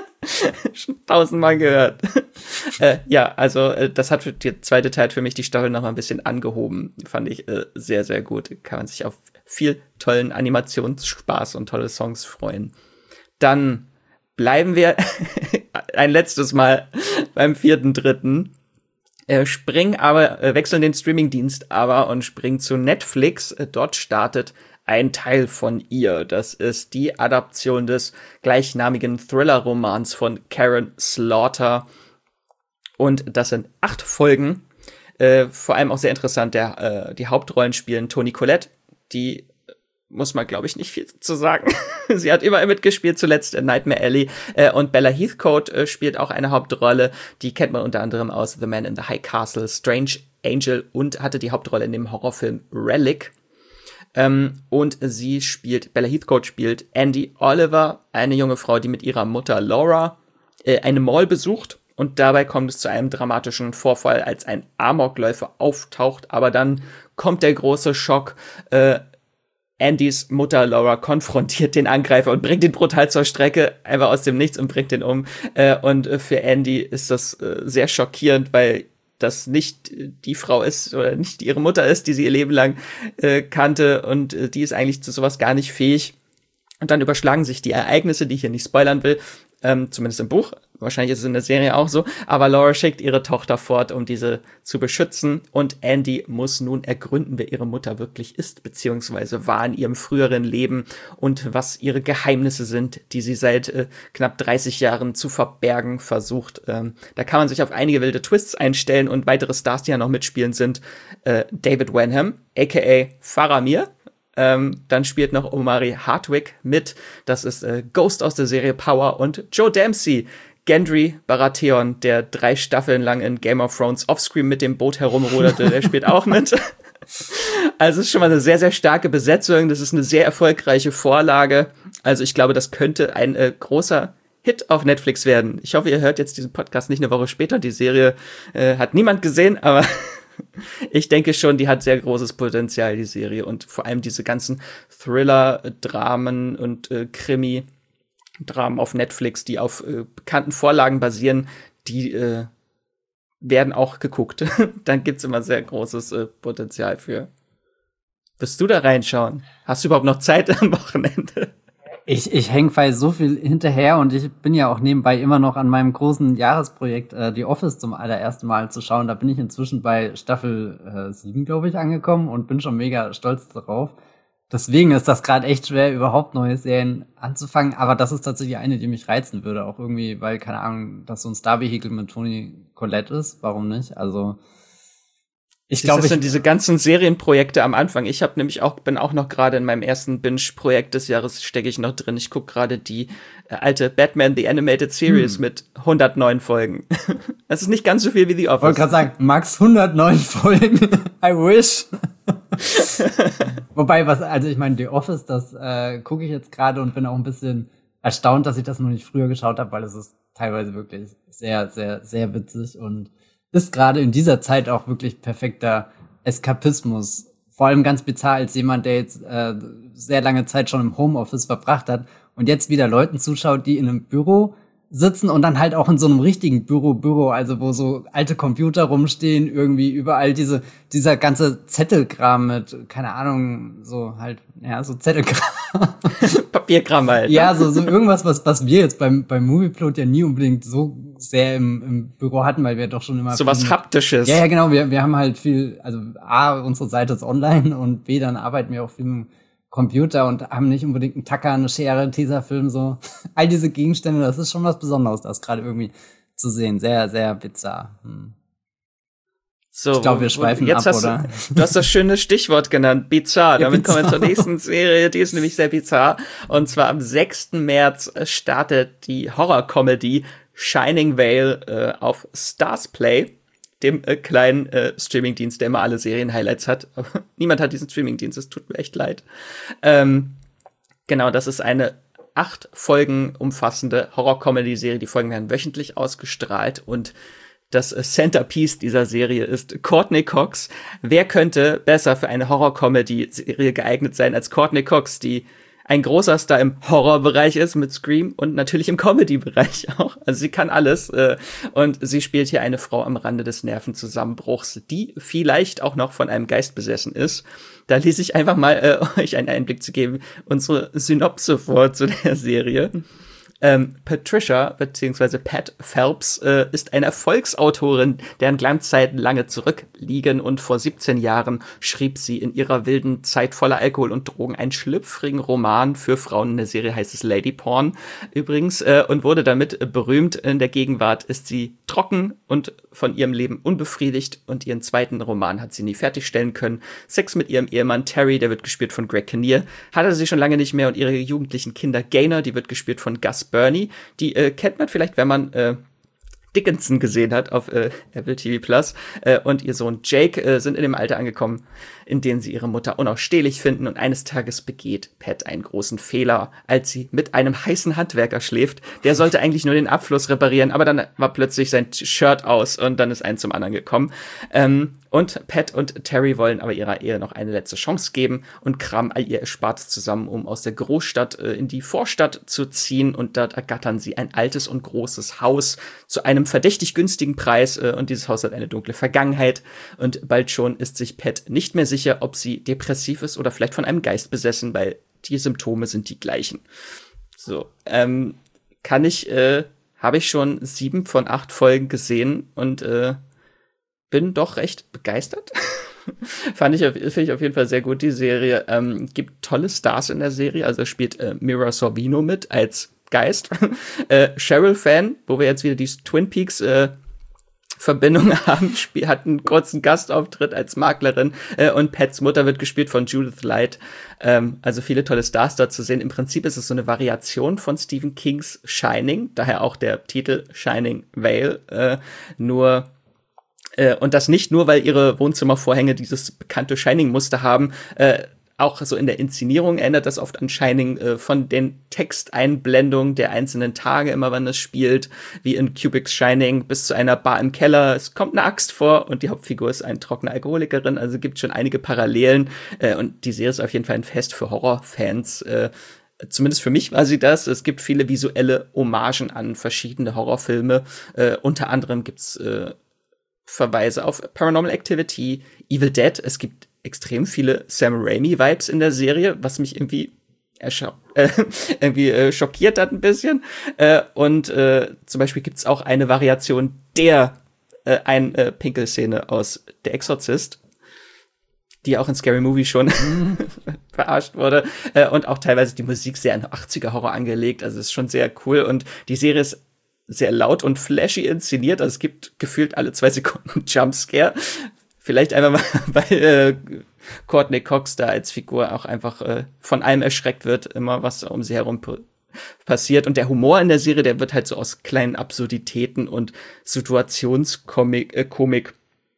schon tausendmal gehört. äh, ja, also äh, das hat für die zweite Teil für mich die Staffel noch mal ein bisschen angehoben. Fand ich äh, sehr, sehr gut. Kann man sich auf viel tollen Animationsspaß und tolle Songs freuen. Dann bleiben wir ein letztes Mal beim vierten Dritten. Äh, springen aber, äh, wechseln den Streamingdienst aber und springen zu Netflix. Äh, dort startet ein Teil von ihr. Das ist die Adaption des gleichnamigen Thriller-Romans von Karen Slaughter. Und das sind acht Folgen. Äh, vor allem auch sehr interessant, der, äh, die Hauptrollen spielen Toni Collette. Die muss man, glaube ich, nicht viel zu sagen. Sie hat überall mitgespielt, zuletzt in Nightmare Alley. Äh, und Bella Heathcote äh, spielt auch eine Hauptrolle. Die kennt man unter anderem aus The Man in the High Castle, Strange Angel und hatte die Hauptrolle in dem Horrorfilm Relic. Ähm, und sie spielt, Bella Heathcote spielt Andy Oliver, eine junge Frau, die mit ihrer Mutter Laura äh, eine Mall besucht. Und dabei kommt es zu einem dramatischen Vorfall, als ein Amokläufer auftaucht. Aber dann kommt der große Schock. Äh, Andys Mutter Laura konfrontiert den Angreifer und bringt ihn brutal zur Strecke, einfach aus dem Nichts und bringt ihn um. Äh, und für Andy ist das äh, sehr schockierend, weil das nicht die Frau ist oder nicht ihre Mutter ist, die sie ihr Leben lang äh, kannte, und äh, die ist eigentlich zu sowas gar nicht fähig. Und dann überschlagen sich die Ereignisse, die ich hier nicht spoilern will, ähm, zumindest im Buch. Wahrscheinlich ist es in der Serie auch so. Aber Laura schickt ihre Tochter fort, um diese zu beschützen. Und Andy muss nun ergründen, wer ihre Mutter wirklich ist, beziehungsweise war in ihrem früheren Leben und was ihre Geheimnisse sind, die sie seit äh, knapp dreißig Jahren zu verbergen versucht. Ähm, da kann man sich auf einige wilde Twists einstellen, und weitere Stars, die ja noch mitspielen, sind äh, David Wenham, aka Faramir. Ähm, dann spielt noch Omari Hardwick mit. Das ist äh, Ghost aus der Serie Power, und Joe Dempsey, Gendry Baratheon, der drei Staffeln lang in Game of Thrones offscreen mit dem Boot herumruderte, der spielt auch mit. Also es ist schon mal eine sehr, sehr starke Besetzung. Das ist eine sehr erfolgreiche Vorlage. Also ich glaube, das könnte ein äh, großer Hit auf Netflix werden. Ich hoffe, ihr hört jetzt diesen Podcast nicht eine Woche später. Die Serie äh, hat niemand gesehen, aber ich denke schon, die hat sehr großes Potenzial, die Serie. Und vor allem diese ganzen Thriller, Dramen und äh, Krimi Dramen auf Netflix, die auf äh, bekannten Vorlagen basieren, die äh, werden auch geguckt. Dann gibt's immer sehr großes äh, Potenzial für. Wirst du da reinschauen? Hast du überhaupt noch Zeit am Wochenende? Ich, ich hänge bei so viel hinterher, und ich bin ja auch nebenbei immer noch an meinem großen Jahresprojekt äh, The Office zum allerersten Mal zu schauen. Da bin ich inzwischen bei Staffel äh, sieben, glaube ich, angekommen und bin schon mega stolz darauf. Deswegen ist das gerade echt schwer, überhaupt neue Serien anzufangen. Aber das ist tatsächlich eine, die mich reizen würde. Auch irgendwie, weil, keine Ahnung, das so ein Star-Vehikel mit Toni Collette ist. Warum nicht? Also, Ich glaube, das sind diese ganzen Serienprojekte am Anfang. Ich habe nämlich auch bin auch noch gerade in meinem ersten Binge-Projekt des Jahres stecke ich noch drin. Ich gucke gerade die äh, alte Batman The Animated Series hm. mit hundertneun Folgen. Das ist nicht ganz so viel wie The Office. Ich wollte gerade sagen, Max, hundertneun Folgen. I wish. Wobei, was, also ich meine, The Office, das äh, gucke ich jetzt gerade und bin auch ein bisschen erstaunt, dass ich das noch nicht früher geschaut habe, weil es ist teilweise wirklich sehr, sehr, sehr witzig und ist gerade in dieser Zeit auch wirklich perfekter Eskapismus. Vor allem ganz bizarr als jemand, der jetzt äh, sehr lange Zeit schon im Homeoffice verbracht hat und jetzt wieder Leuten zuschaut, die in einem Büro sitzen und dann halt auch in so einem richtigen Büro, Büro, also wo so alte Computer rumstehen, irgendwie überall diese, dieser ganze Zettelkram mit, keine Ahnung, so halt, ja, so Zettelkram. Papierkram halt. Ja, so, so irgendwas, was, was wir jetzt beim, beim Movieplot ja nie unbedingt so sehr im, im Büro hatten, weil wir doch schon immer so was Haptisches. Ja, ja, genau, wir, wir haben halt viel, also A, unsere Seite ist online und B, dann arbeiten wir auch viel mit Computer und haben nicht unbedingt einen Tacker, eine Schere, Tesafilm, so. All diese Gegenstände, das ist schon was Besonderes, das gerade irgendwie zu sehen. Sehr, sehr bizarr. Hm. So, ich glaube, wir schweifen jetzt ab, hast oder? Du, du hast das schöne Stichwort genannt, bizarr. Ja, Damit bizarr. kommen wir zur nächsten Serie, die ist nämlich sehr bizarr. Und zwar am sechsten März startet die Horror-Comedy Shining Vale äh, auf Stars Play, dem äh, kleinen äh, Streamingdienst, der immer alle Serien-Highlights hat. Aber niemand hat diesen Streamingdienst, es tut mir echt leid. Ähm, genau, das ist eine acht Folgen umfassende Horror-Comedy-Serie. Die Folgen werden wöchentlich ausgestrahlt und das äh, Centerpiece dieser Serie ist Courtney Cox. Wer könnte besser für eine Horror-Comedy-Serie geeignet sein als Courtney Cox, die ein großer Star im Horrorbereich ist mit Scream und natürlich im Comedy-Bereich auch. Also sie kann alles äh, und sie spielt hier eine Frau am Rande des Nervenzusammenbruchs, die vielleicht auch noch von einem Geist besessen ist. Da lese ich einfach mal, äh, euch einen Einblick zu geben, unsere Synopse vor zu der Serie. Ähm, Patricia, beziehungsweise Pat Phelps, äh, ist eine Erfolgsautorin, deren Glanzzeiten lange zurückliegen, und vor siebzehn Jahren schrieb sie in ihrer wilden Zeit voller Alkohol und Drogen einen schlüpfrigen Roman für Frauen. In der Serie heißt es Lady Porn übrigens, äh, und wurde damit äh, berühmt. In der Gegenwart ist sie trocken und von ihrem Leben unbefriedigt, und ihren zweiten Roman hat sie nie fertigstellen können. Sex mit ihrem Ehemann Terry, der wird gespielt von Greg Kinnear, hatte sie schon lange nicht mehr, und ihre jugendlichen Kinder Gaynor, die wird gespielt von Gus Burney, die äh, kennt man vielleicht, wenn man äh, Dickinson gesehen hat auf äh, Apple T V Plus, äh, und ihr Sohn Jake äh, sind in dem Alter angekommen, in dem sie ihre Mutter unausstehlich finden, und eines Tages begeht Pat einen großen Fehler, als sie mit einem heißen Handwerker schläft. Der sollte eigentlich nur den Abfluss reparieren, aber dann war plötzlich sein Shirt aus und dann ist eins zum anderen gekommen. Ähm, und Pat und Terry wollen aber ihrer Ehe noch eine letzte Chance geben und kramen all ihr Erspartes zusammen, um aus der Großstadt äh, in die Vorstadt zu ziehen, und dort ergattern sie ein altes und großes Haus zu einem verdächtig günstigen Preis, äh, und dieses Haus hat eine dunkle Vergangenheit, und bald schon ist sich Pat nicht mehr sicher, ob sie depressiv ist oder vielleicht von einem Geist besessen, weil die Symptome sind die gleichen. So, ähm, kann ich, äh, habe ich schon sieben von acht Folgen gesehen und äh, bin doch recht begeistert. Fand ich, finde ich auf jeden Fall sehr gut, die Serie. Ähm, gibt tolle Stars in der Serie, also spielt äh, Mira Sorvino mit als Geist. äh, Cheryl Fan, wo wir jetzt wieder die Twin Peaks äh, Verbindung haben, Spiel, hat einen kurzen Gastauftritt als Maklerin, äh, und Pats Mutter wird gespielt von Judith Light. Ähm, also viele tolle Stars dort zu sehen. Im Prinzip ist es so eine Variation von Stephen Kings Shining, daher auch der Titel Shining Vale, äh, nur äh, und das nicht nur, weil ihre Wohnzimmervorhänge dieses bekannte Shining-Muster haben, äh, auch so in der Inszenierung erinnert das oft an Shining, äh, von den Texteinblendungen der einzelnen Tage, immer wann es spielt, wie in Kubricks Shining, bis zu einer Bar im Keller. Es kommt eine Axt vor und die Hauptfigur ist eine trockene Alkoholikerin, also gibt schon einige Parallelen, äh, und die Serie ist auf jeden Fall ein Fest für Horrorfans. Äh, zumindest für mich war sie das. Es gibt viele visuelle Hommagen an verschiedene Horrorfilme. Äh, unter anderem gibt's äh, Verweise auf Paranormal Activity, Evil Dead. Es gibt extrem viele Sam Raimi-Vibes in der Serie, was mich irgendwie erscha- äh, irgendwie äh, schockiert hat ein bisschen. Äh, und äh, zum Beispiel gibt's auch eine Variation der äh, ein äh, Pinkelszene aus Der Exorzist, die auch in Scary Movie schon verarscht wurde. Äh, und auch teilweise die Musik sehr an achtziger-Horror angelegt. Also es ist schon sehr cool. Und die Serie ist sehr laut und flashy inszeniert. Also es gibt gefühlt alle zwei Sekunden Jumpscare. Vielleicht einfach mal, weil äh, Courtney Cox da als Figur auch einfach äh, von allem erschreckt wird, immer was um sie herum p- passiert. Und der Humor in der Serie, der wird halt so aus kleinen Absurditäten und Situationskomik äh, Komik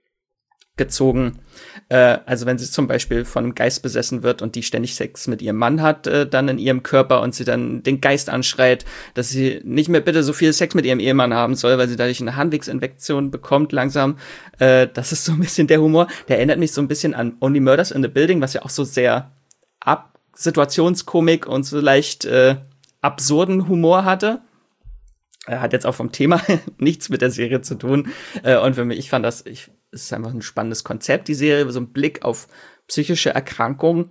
gezogen. Äh, also wenn sie zum Beispiel von einem Geist besessen wird und die ständig Sex mit ihrem Mann hat, äh, dann in ihrem Körper und sie dann den Geist anschreit, dass sie nicht mehr bitte so viel Sex mit ihrem Ehemann haben soll, weil sie dadurch eine Harnwegsinfektion bekommt langsam. Äh, das ist so ein bisschen der Humor. Der erinnert mich so ein bisschen an Only Murders in the Building, was ja auch so sehr ab Situationskomik und so leicht äh, absurden Humor hatte. Er hat jetzt auch vom Thema nichts mit der Serie zu tun. Äh, und für mich, ich fand das, ich, es ist einfach ein spannendes Konzept, die Serie, so ein Blick auf psychische Erkrankungen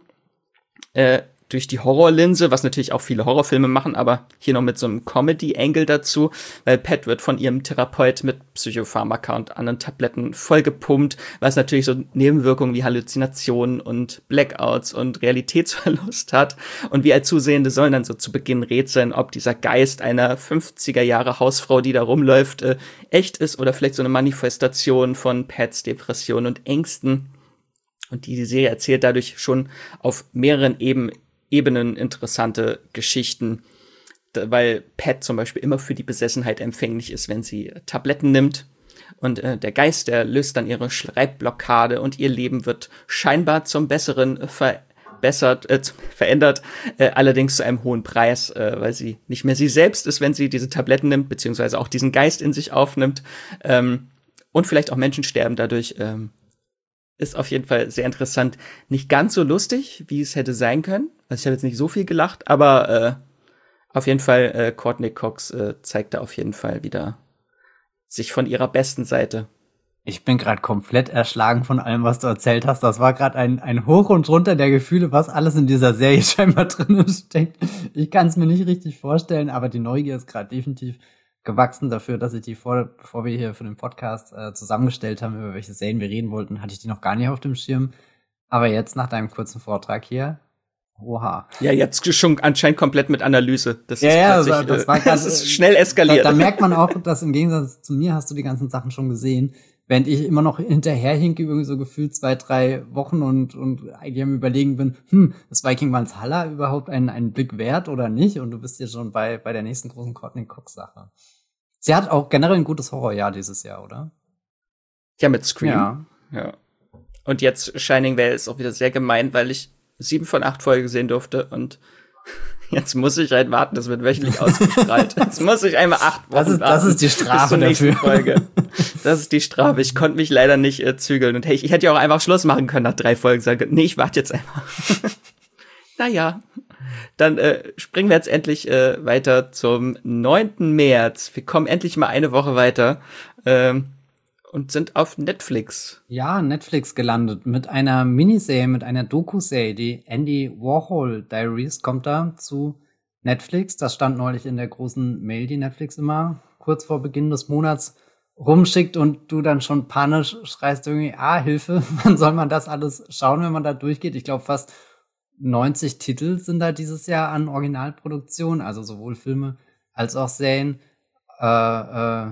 äh, durch die Horrorlinse, was natürlich auch viele Horrorfilme machen, aber hier noch mit so einem Comedy-Angle dazu, weil Pat wird von ihrem Therapeut mit Psychopharmaka und anderen Tabletten vollgepumpt, was natürlich so Nebenwirkungen wie Halluzinationen und Blackouts und Realitätsverlust hat. Und wir als Zusehende sollen dann so zu Beginn rätseln, ob dieser Geist einer fünfziger Jahre Hausfrau, die da rumläuft, äh, echt ist oder vielleicht so eine Manifestation von Pats Depressionen und Ängsten. Und die Serie erzählt dadurch schon auf mehreren Ebenen Ebenen interessante Geschichten, weil Pat zum Beispiel immer für die Besessenheit empfänglich ist, wenn sie Tabletten nimmt. Und äh, der Geist, der löst dann ihre Schreibblockade und ihr Leben wird scheinbar zum Besseren verbessert, äh, verändert, äh, allerdings zu einem hohen Preis, äh, weil sie nicht mehr sie selbst ist, wenn sie diese Tabletten nimmt, beziehungsweise auch diesen Geist in sich aufnimmt. Ähm, und vielleicht auch Menschen sterben dadurch. Ähm, ist auf jeden Fall sehr interessant. Nicht ganz so lustig, wie es hätte sein können. Also ich habe jetzt nicht so viel gelacht, aber äh, auf jeden Fall, äh, Courtney Cox äh, zeigt da auf jeden Fall wieder sich von ihrer besten Seite. Ich bin gerade komplett erschlagen von allem, was du erzählt hast. Das war gerade ein, ein Hoch und Runter der Gefühle, was alles in dieser Serie scheinbar drin steckt. Ich kann es mir nicht richtig vorstellen, aber die Neugier ist gerade definitiv gewachsen dafür, dass ich die vor, bevor wir hier für den Podcast äh, zusammengestellt haben, über welche Serien wir reden wollten, hatte ich die noch gar nicht auf dem Schirm. Aber jetzt nach deinem kurzen Vortrag hier, oha. Ja, jetzt schon anscheinend komplett mit Analyse. Das ja, ist ja, also, das, war grad, das ist schnell eskaliert. Da, da merkt man auch, dass im Gegensatz zu mir hast du die ganzen Sachen schon gesehen, während ich immer noch hinterherhinke, irgendwie so gefühlt zwei, drei Wochen und, und eigentlich am Überlegen bin, hm, ist Viking Valhalla überhaupt einen, einen Blick wert oder nicht? Und du bist hier schon bei, bei der nächsten großen Courtney Cox-Sache. Sie hat auch generell ein gutes Horrorjahr dieses Jahr, oder? Ja, mit Scream. Ja. ja. Und jetzt Shining Vale ist auch wieder sehr gemein, weil ich sieben von acht Folgen sehen durfte und jetzt muss ich halt warten, das wird wöchentlich ausgestrahlt. Jetzt muss ich einmal acht Wochen das ist, warten. Das ist die Strafe dafür. Folge. Das ist die Strafe. Ich konnte mich leider nicht äh, zügeln. Und hey, ich, ich hätte ja auch einfach Schluss machen können nach drei Folgen. Sagen, nee, ich warte jetzt einfach. Naja. Dann äh, springen wir jetzt endlich äh, weiter zum neunten März. Wir kommen endlich mal eine Woche weiter ähm, und sind auf Netflix. Ja, Netflix gelandet mit einer Miniserie, mit einer Doku-Serie. Die Andy Warhol Diaries kommt da zu Netflix. Das stand neulich in der großen Mail, die Netflix immer kurz vor Beginn des Monats rumschickt und du dann schon panisch schreist irgendwie, ah, Hilfe, wann soll man das alles schauen, wenn man da durchgeht? Ich glaube, fast neunzig Titel sind da dieses Jahr an Originalproduktion, also sowohl Filme als auch Serien, äh, äh,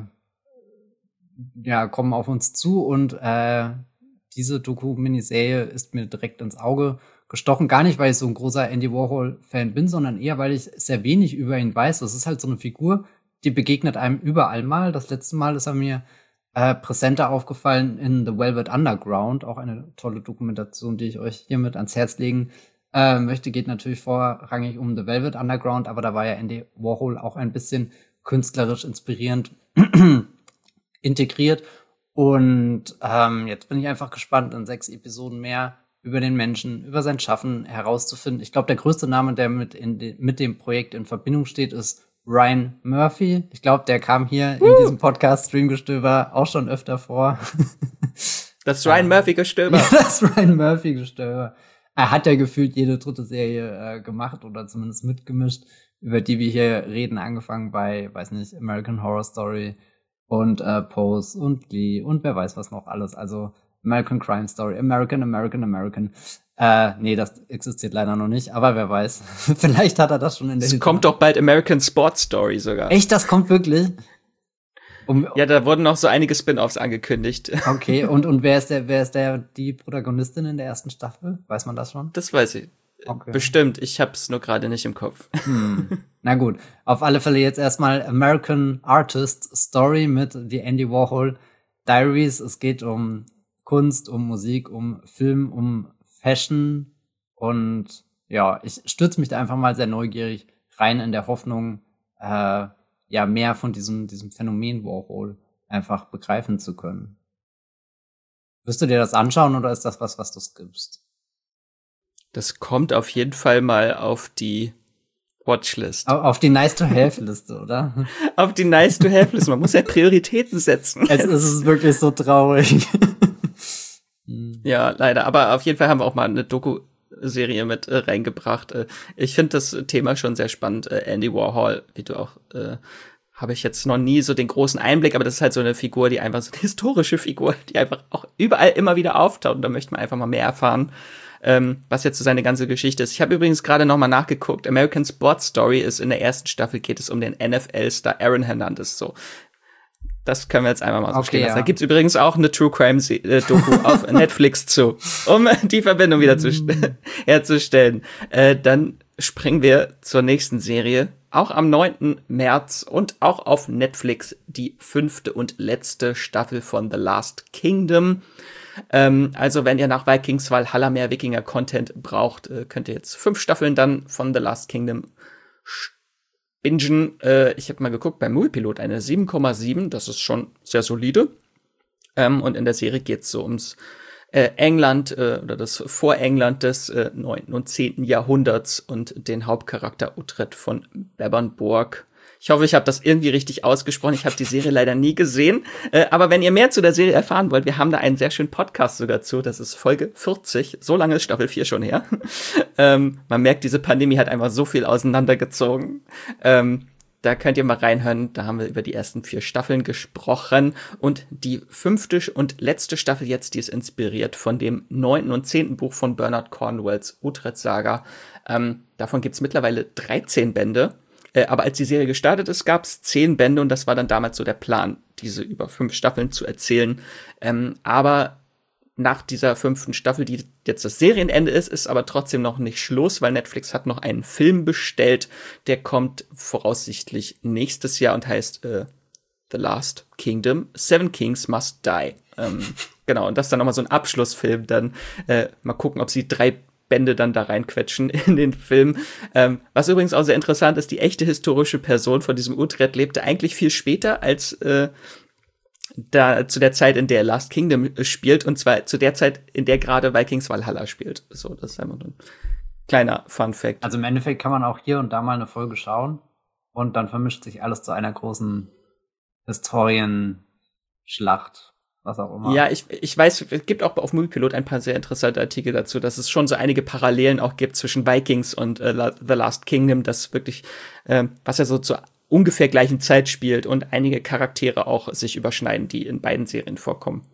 ja, kommen auf uns zu und äh, diese Doku-Miniserie ist mir direkt ins Auge gestochen. Gar nicht, weil ich so ein großer Andy Warhol-Fan bin, sondern eher, weil ich sehr wenig über ihn weiß. Das ist halt so eine Figur, die begegnet einem überall mal. Das letzte Mal ist er mir äh, präsenter aufgefallen in The Velvet Underground, auch eine tolle Dokumentation, die ich euch hiermit ans Herz legen Äh, möchte, geht natürlich vorrangig um The Velvet Underground, aber da war ja Andy Warhol auch ein bisschen künstlerisch inspirierend integriert. Und ähm, jetzt bin ich einfach gespannt, in sechs Episoden mehr über den Menschen, über sein Schaffen herauszufinden. Ich glaube, der größte Name, der mit, in de- mit dem Projekt in Verbindung steht, ist Ryan Murphy. Ich glaube, der kam hier uh. in diesem Podcast Streamgestöber auch schon öfter vor. Das Ryan Murphy-Gestöber. Ja, das Ryan Murphy-Gestöber. Er hat ja gefühlt jede dritte Serie äh, gemacht oder zumindest mitgemischt, über die wir hier reden, angefangen bei, weiß nicht, American Horror Story und äh, Pose und Glee und wer weiß was noch alles. Also American Crime Story, American, American, American. Äh, nee, das existiert leider noch nicht, aber wer weiß. Vielleicht hat er das schon in der Es Hinterhand. kommt doch bald American Sports Story sogar. Echt, das kommt wirklich? Um, ja, da wurden noch so einige Spin-offs angekündigt. Okay, und, und wer ist der, wer ist der, die Protagonistin in der ersten Staffel? Weiß man das schon? Das weiß ich. Okay. Bestimmt, ich hab's nur gerade nicht im Kopf. Hm. Na gut, auf alle Fälle jetzt erstmal American Artist Story mit The Andy Warhol Diaries. Es geht um Kunst, um Musik, um Film, um Fashion und ja, ich stürze mich da einfach mal sehr neugierig rein in der Hoffnung, äh, ja, mehr von diesem, diesem Phänomen Warhol einfach begreifen zu können. Wirst du dir das anschauen oder ist das was, was du skippst? Das kommt auf jeden Fall mal auf die Watchlist. Auf die Nice-to-Have-Liste, oder? Auf die Nice-to-Have-Liste. Man muss ja Prioritäten setzen. Es ist wirklich so traurig. Ja, leider. Aber auf jeden Fall haben wir auch mal eine Doku-Serie mit äh, reingebracht. Äh, ich finde das Thema schon sehr spannend. Äh, Andy Warhol, wie du auch, äh, habe ich jetzt noch nie so den großen Einblick, aber das ist halt so eine Figur, die einfach so eine historische Figur, die einfach auch überall immer wieder auftaucht. Und da möchte man einfach mal mehr erfahren, ähm, was jetzt so seine ganze Geschichte ist. Ich habe übrigens gerade noch mal nachgeguckt. American Sports Story ist in der ersten Staffel, geht es um den N F L-Star Aaron Hernandez. So, das können wir jetzt einmal mal so okay, stehen lassen. Ja. Da gibt's übrigens auch eine True Crime äh, Doku auf Netflix zu, um die Verbindung wieder zu herzustellen. Äh, dann springen wir zur nächsten Serie. Auch am neunten März und auch auf Netflix die fünfte und letzte Staffel von The Last Kingdom. Ähm, also wenn ihr nach Vikings Valhalla mehr Wikinger-Content braucht, äh, könnt ihr jetzt fünf Staffeln dann von The Last Kingdom bingen. Äh, ich habe mal geguckt, beim Moviepilot eine sieben Komma sieben, das ist schon sehr solide. Ähm, und in der Serie geht es so ums äh, England äh, oder das Vorengland des äh, neunten und zehnten Jahrhunderts und den Hauptcharakter Uhtred von Bebbanburg. Ich hoffe, ich habe das irgendwie richtig ausgesprochen. Ich habe die Serie leider nie gesehen. Äh, aber wenn ihr mehr zu der Serie erfahren wollt, wir haben da einen sehr schönen Podcast sogar zu. Das ist Folge vierzig. So lange ist Staffel vier schon her. ähm, man merkt, diese Pandemie hat einfach so viel auseinandergezogen. Ähm, da könnt ihr mal reinhören. Da haben wir über die ersten vier Staffeln gesprochen. Und die fünfte und letzte Staffel jetzt, die ist inspiriert von dem neunten und zehnten Buch von Bernard Cornwells Uhtred-Saga. Ähm, davon gibt's mittlerweile dreizehn Bände. Aber als die Serie gestartet ist, gab es zehn Bände und das war dann damals so der Plan, diese über fünf Staffeln zu erzählen. Ähm, aber nach dieser fünften Staffel, die jetzt das Serienende ist, ist aber trotzdem noch nicht Schluss, weil Netflix hat noch einen Film bestellt, der kommt voraussichtlich nächstes Jahr und heißt äh, The Last Kingdom, Seven Kings Must Die. Ähm, genau, und das ist dann nochmal so ein Abschlussfilm. Dann äh, mal gucken, ob sie drei Bände dann da reinquetschen in den Film. Ähm, was übrigens auch sehr interessant ist, die echte historische Person von diesem Uhtred lebte eigentlich viel später als äh, da zu der Zeit, in der Last Kingdom spielt, und zwar zu der Zeit, in der gerade Vikings Valhalla spielt. So, das ist einfach ein kleiner Fun-Fact. Also im Endeffekt kann man auch hier und da mal eine Folge schauen und dann vermischt sich alles zu einer großen Historienschlacht. Was auch immer. Ja, ich, ich weiß, es gibt auch auf Moviepilot ein paar sehr interessante Artikel dazu, dass es schon so einige Parallelen auch gibt zwischen Vikings und äh, The Last Kingdom, das wirklich, äh, was ja so zur ungefähr gleichen Zeit spielt und einige Charaktere auch sich überschneiden, die in beiden Serien vorkommen.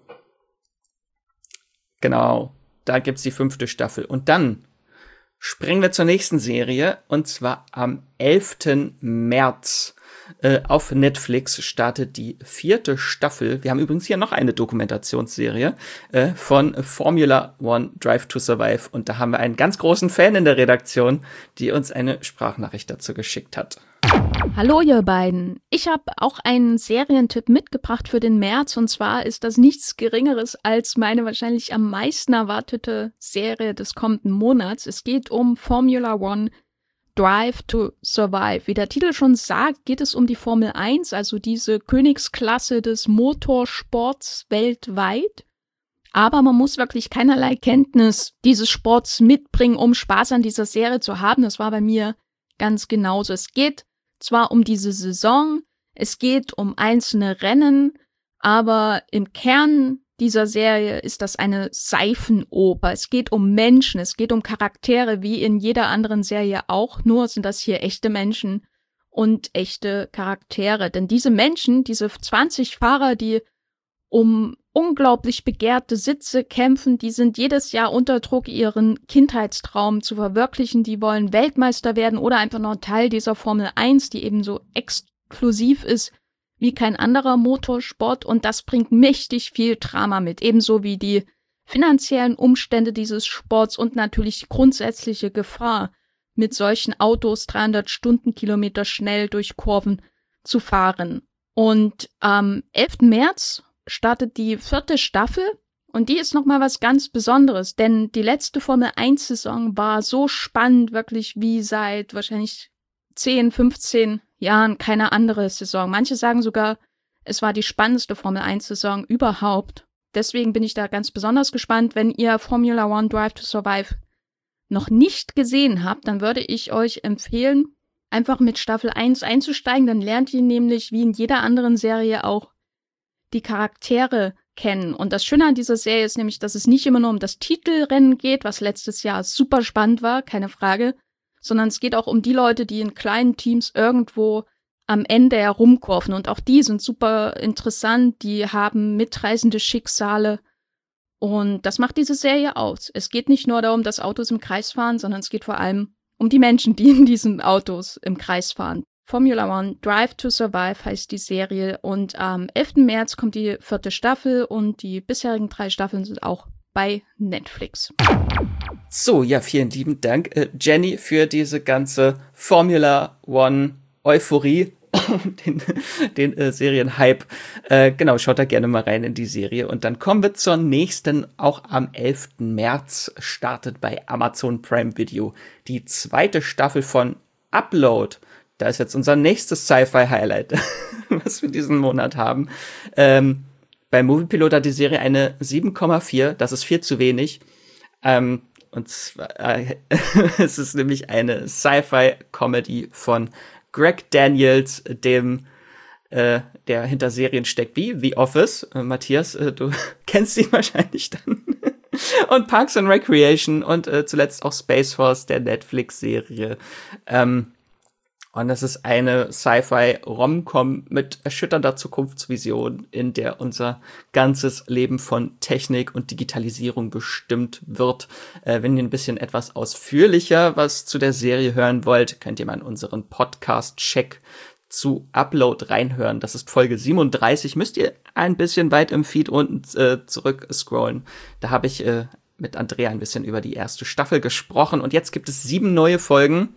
Genau, da gibt's die fünfte Staffel. Und dann springen wir zur nächsten Serie, und zwar am elften März. Äh, auf Netflix startet die vierte Staffel. Wir haben übrigens hier noch eine Dokumentationsserie äh, von Formula One Drive to Survive. Und da haben wir einen ganz großen Fan in der Redaktion, die uns eine Sprachnachricht dazu geschickt hat. Hallo ihr beiden. Ich habe auch einen Serientipp mitgebracht für den März. Und zwar ist das nichts Geringeres als meine wahrscheinlich am meisten erwartete Serie des kommenden Monats. Es geht um Formula One Drive to Survive. Wie der Titel schon sagt, geht es um die Formel eins, also diese Königsklasse des Motorsports weltweit. Aber man muss wirklich keinerlei Kenntnis dieses Sports mitbringen, um Spaß an dieser Serie zu haben. Das war bei mir ganz genauso. Es geht zwar um diese Saison, es geht um einzelne Rennen, aber im Kern dieser Serie ist das eine Seifenoper. Es geht um Menschen, es geht um Charaktere, wie in jeder anderen Serie auch, nur sind das hier echte Menschen und echte Charaktere. Denn diese Menschen, diese zwanzig Fahrer, die um unglaublich begehrte Sitze kämpfen, die sind jedes Jahr unter Druck, ihren Kindheitstraum zu verwirklichen. Die wollen Weltmeister werden oder einfach noch Teil dieser Formel eins, die eben so exklusiv ist wie kein anderer Motorsport und das bringt mächtig viel Drama mit, ebenso wie die finanziellen Umstände dieses Sports und natürlich die grundsätzliche Gefahr, mit solchen Autos dreihundert Stundenkilometer schnell durch Kurven zu fahren. Und am elften März startet die vierte Staffel und die ist nochmal was ganz Besonderes, denn die letzte Formel eins Saison war so spannend, wirklich wie seit wahrscheinlich zehn, fünfzehn Jahren keine andere Saison. Manche sagen sogar, es war die spannendste Formel eins Saison überhaupt. Deswegen bin ich da ganz besonders gespannt. Wenn ihr Formula One Drive to Survive noch nicht gesehen habt, dann würde ich euch empfehlen, einfach mit Staffel eins einzusteigen. Dann lernt ihr nämlich, wie in jeder anderen Serie auch, die Charaktere kennen. Und das Schöne an dieser Serie ist nämlich, dass es nicht immer nur um das Titelrennen geht, was letztes Jahr super spannend war, keine Frage, sondern es geht auch um die Leute, die in kleinen Teams irgendwo am Ende herumkurven. Und auch die sind super interessant, die haben mitreißende Schicksale. Und das macht diese Serie aus. Es geht nicht nur darum, dass Autos im Kreis fahren, sondern es geht vor allem um die Menschen, die in diesen Autos im Kreis fahren. Formula One Drive to Survive heißt die Serie und am elften März kommt die vierte Staffel und die bisherigen drei Staffeln sind auch bei Netflix. So, ja, vielen lieben Dank, äh, Jenny, für diese ganze Formula One Euphorie. den, den äh, Serienhype. Äh, genau, schaut da gerne mal rein in die Serie. Und dann kommen wir zur nächsten. Auch am elften März startet bei Amazon Prime Video die zweite Staffel von Upload. Da ist jetzt unser nächstes Sci-Fi-Highlight, was wir diesen Monat haben. Ähm, bei Moviepilot hat die Serie eine sieben Komma vier. Das ist viel zu wenig. Ähm, und zwar, äh, es ist nämlich eine Sci-Fi-Comedy von Greg Daniels, dem, äh, der hinter Serien steckt wie The Office. Äh, Matthias, äh, du kennst ihn wahrscheinlich dann. Und Parks and Recreation und äh, zuletzt auch Space Force, der Netflix-Serie. Ähm, und das ist eine Sci-Fi-Rom-Com mit erschütternder Zukunftsvision, in der unser ganzes Leben von Technik und Digitalisierung bestimmt wird. Äh, wenn ihr ein bisschen etwas ausführlicher was zu der Serie hören wollt, könnt ihr mal in unseren Podcast-Check zu Upload reinhören. Das ist Folge siebenunddreißig. Müsst ihr ein bisschen weit im Feed unten äh, zurück scrollen. Da habe ich äh, mit Andrea ein bisschen über die erste Staffel gesprochen. Und jetzt gibt es sieben neue Folgen.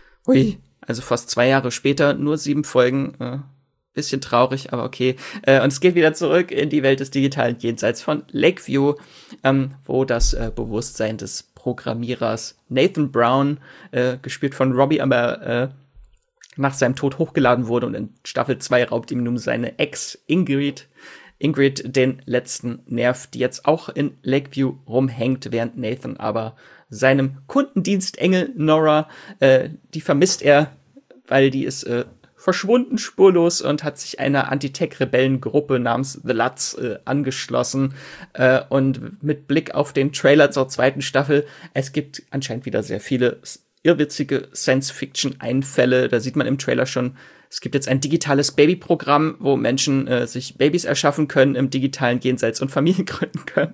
Ui. Also fast zwei Jahre später, nur sieben Folgen. Äh, bisschen traurig, aber okay. Äh, und es geht wieder zurück in die Welt des digitalen Jenseits von Lakeview, ähm, wo das äh, Bewusstsein des Programmierers Nathan Brown, äh, gespielt von Robbie Amber, äh, nach seinem Tod hochgeladen wurde. Und in Staffel zwei raubt ihm nun seine Ex Ingrid, Ingrid den letzten Nerv, die jetzt auch in Lakeview rumhängt, während Nathan aber seinem Kundendienstengel Nora, äh, die vermisst er, weil die ist äh, verschwunden spurlos und hat sich einer Anti-Tech-Rebellengruppe namens The Lutz äh, angeschlossen. Äh, und mit Blick auf den Trailer zur zweiten Staffel, es gibt anscheinend wieder sehr viele irrwitzige Science-Fiction-Einfälle. Da sieht man im Trailer schon, es gibt jetzt ein digitales Babyprogramm, wo Menschen äh, sich Babys erschaffen können im digitalen Jenseits und Familien gründen können.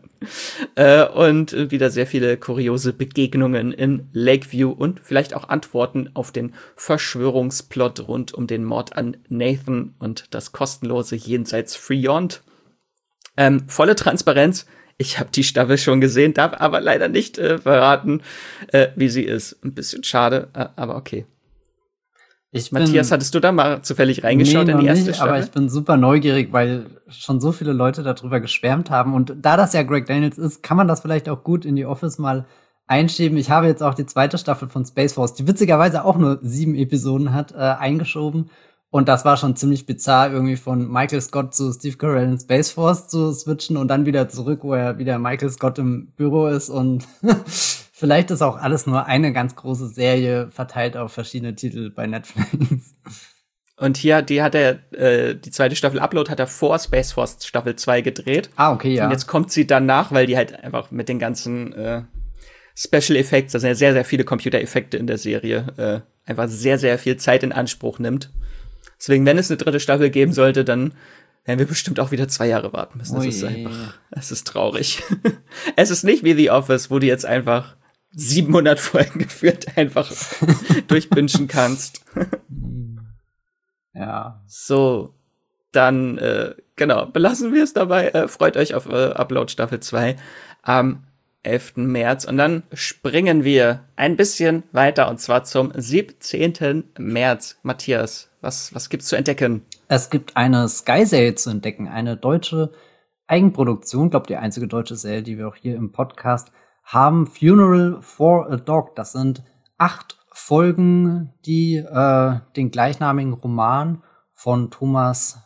Äh, und äh, wieder sehr viele kuriose Begegnungen in Lakeview und vielleicht auch Antworten auf den Verschwörungsplot rund um den Mord an Nathan und das kostenlose Jenseits Freeyond. Ähm, volle Transparenz. Ich habe die Staffel schon gesehen, darf aber leider nicht äh, verraten, äh, wie sie ist. Ein bisschen schade, äh, aber okay. Ich Matthias, bin, hattest du da mal zufällig reingeschaut nee, in die erste nicht, Staffel? Aber ich bin super neugierig, weil schon so viele Leute darüber geschwärmt haben. Und da das ja Greg Daniels ist, kann man das vielleicht auch gut in die Office mal einschieben. Ich habe jetzt auch die zweite Staffel von Space Force, die witzigerweise auch nur sieben Episoden hat, äh, eingeschoben. Und das war schon ziemlich bizarr, irgendwie von Michael Scott zu Steve Carell in Space Force zu switchen und dann wieder zurück, wo er wieder Michael Scott im Büro ist. Und vielleicht ist auch alles nur eine ganz große Serie verteilt auf verschiedene Titel bei Netflix. Und hier, die hat er, äh, die zweite Staffel Upload hat er vor Space Force Staffel zwei gedreht. Ah, okay, ja. Und jetzt kommt sie danach, weil die halt einfach mit den ganzen äh, Special Effects, da sind ja sehr, sehr viele Computereffekte in der Serie, äh, einfach sehr, sehr viel Zeit in Anspruch nimmt. Deswegen, wenn es eine dritte Staffel geben sollte, dann werden wir bestimmt auch wieder zwei Jahre warten müssen. Das ist einfach, es ist traurig. Es ist nicht wie The Office, wo du jetzt einfach siebenhundert Folgen geführt einfach durchbingen kannst. Ja. So, dann, äh, genau, belassen wir es dabei. Äh, freut euch auf äh, Upload Staffel zwei am elften März. Und dann springen wir ein bisschen weiter, und zwar zum siebzehnten März. Matthias, was, was gibt's zu entdecken? Es gibt eine Sky-Serie zu entdecken, eine deutsche Eigenproduktion, glaube die einzige deutsche Serie, die wir auch hier im Podcast haben. Funeral for a Dog. Das sind acht Folgen, die äh, den gleichnamigen Roman von Thomas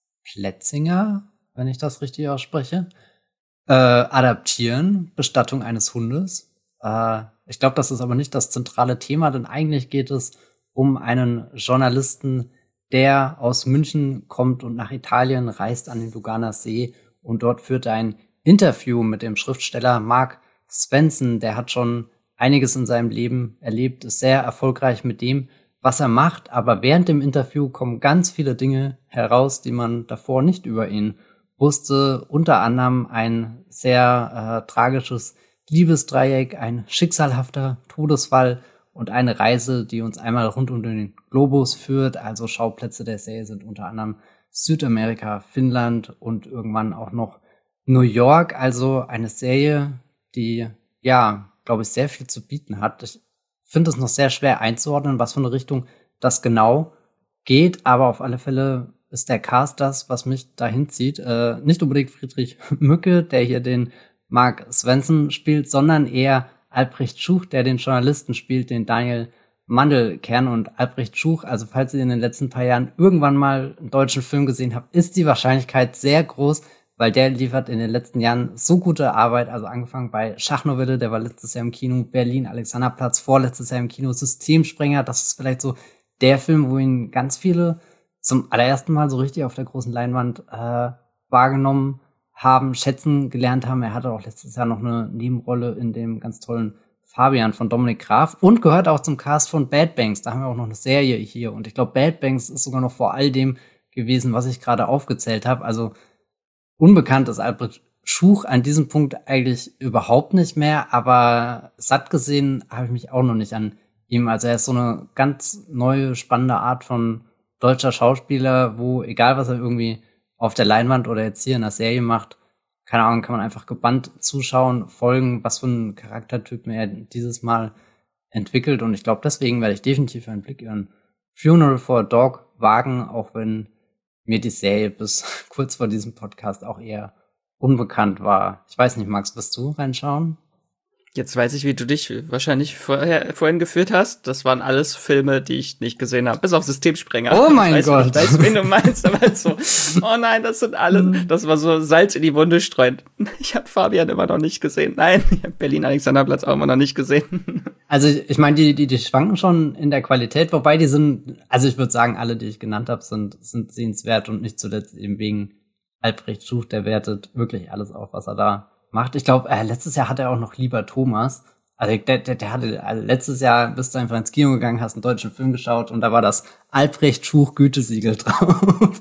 Plätzinger, wenn ich das richtig ausspreche, äh, adaptieren. Bestattung eines Hundes. Äh, ich glaube, das ist aber nicht das zentrale Thema, denn eigentlich geht es um einen Journalisten, der aus München kommt und nach Italien reist an den Luganer See, und dort führt er ein Interview mit dem Schriftsteller Mark Svensson. Der hat schon einiges in seinem Leben erlebt, ist sehr erfolgreich mit dem, was er macht, aber während dem Interview kommen ganz viele Dinge heraus, die man davor nicht über ihn wusste. Unter anderem ein sehr äh, tragisches Liebesdreieck, ein schicksalhafter Todesfall und eine Reise, die uns einmal rund um den Globus führt. Also Schauplätze der Serie sind unter anderem Südamerika, Finnland und irgendwann auch noch New York. Also eine Serie, die, ja, glaube ich, sehr viel zu bieten hat. Ich finde es noch sehr schwer einzuordnen, was für eine Richtung das genau geht, aber auf alle Fälle ist der Cast das, was mich dahin zieht. Äh, nicht unbedingt Friedrich Mücke, der hier den Mark Svensson spielt, sondern eher Albrecht Schuch, der den Journalisten spielt, den Daniel Mandelkern. Und Albrecht Schuch, also falls ihr in den letzten paar Jahren irgendwann mal einen deutschen Film gesehen habt, ist die Wahrscheinlichkeit sehr groß, weil der liefert in den letzten Jahren so gute Arbeit, also angefangen bei Schachnovelle, der war letztes Jahr im Kino, Berlin, Alexanderplatz, vorletztes Jahr im Kino, Systemsprenger, das ist vielleicht so der Film, wo ihn ganz viele zum allerersten Mal so richtig auf der großen Leinwand äh, wahrgenommen haben, schätzen gelernt haben. Er hatte auch letztes Jahr noch eine Nebenrolle in dem ganz tollen Fabian von Dominik Graf und gehört auch zum Cast von Bad Banks. Da haben wir auch noch eine Serie hier, und ich glaube, Bad Banks ist sogar noch vor all dem gewesen, was ich gerade aufgezählt habe. Also unbekannt ist Albrecht Schuch an diesem Punkt eigentlich überhaupt nicht mehr, aber satt gesehen habe ich mich auch noch nicht an ihm. Also er ist so eine ganz neue, spannende Art von deutscher Schauspieler, wo egal was er irgendwie auf der Leinwand oder jetzt hier in der Serie macht, keine Ahnung, kann man einfach gebannt zuschauen, folgen, was für ein Charaktertyp er dieses Mal entwickelt. Und ich glaube, deswegen werde ich definitiv einen Blick in Funeral for a Dog wagen, auch wenn mir die Serie bis kurz vor diesem Podcast auch eher unbekannt war. Ich weiß nicht, Max, wirst du reinschauen? Jetzt weiß ich, wie du dich wahrscheinlich vorher, vorhin geführt hast. Das waren alles Filme, die ich nicht gesehen habe, bis auf Systemsprenger. Oh mein ich weiß, Gott. Ich weiß, wen du meinst, aber halt so, oh nein, das sind alle, das war so Salz in die Wunde streuen. Ich habe Fabian immer noch nicht gesehen. Nein, ich habe Berlin-Alexanderplatz auch immer noch nicht gesehen. Also ich meine, die, die, die schwanken schon in der Qualität, wobei die sind, also ich würde sagen, alle, die ich genannt habe, sind, sind sehenswert, und nicht zuletzt eben wegen Albrecht Schuch, der wertet wirklich alles auf, was er da macht. Ich glaube, äh, letztes Jahr hat er auch noch Lieber Thomas. Also der, der, der hatte also letztes Jahr, bist du einfach ins Kino gegangen, hast einen deutschen Film geschaut, und da war das Albrecht Schuch Gütesiegel drauf.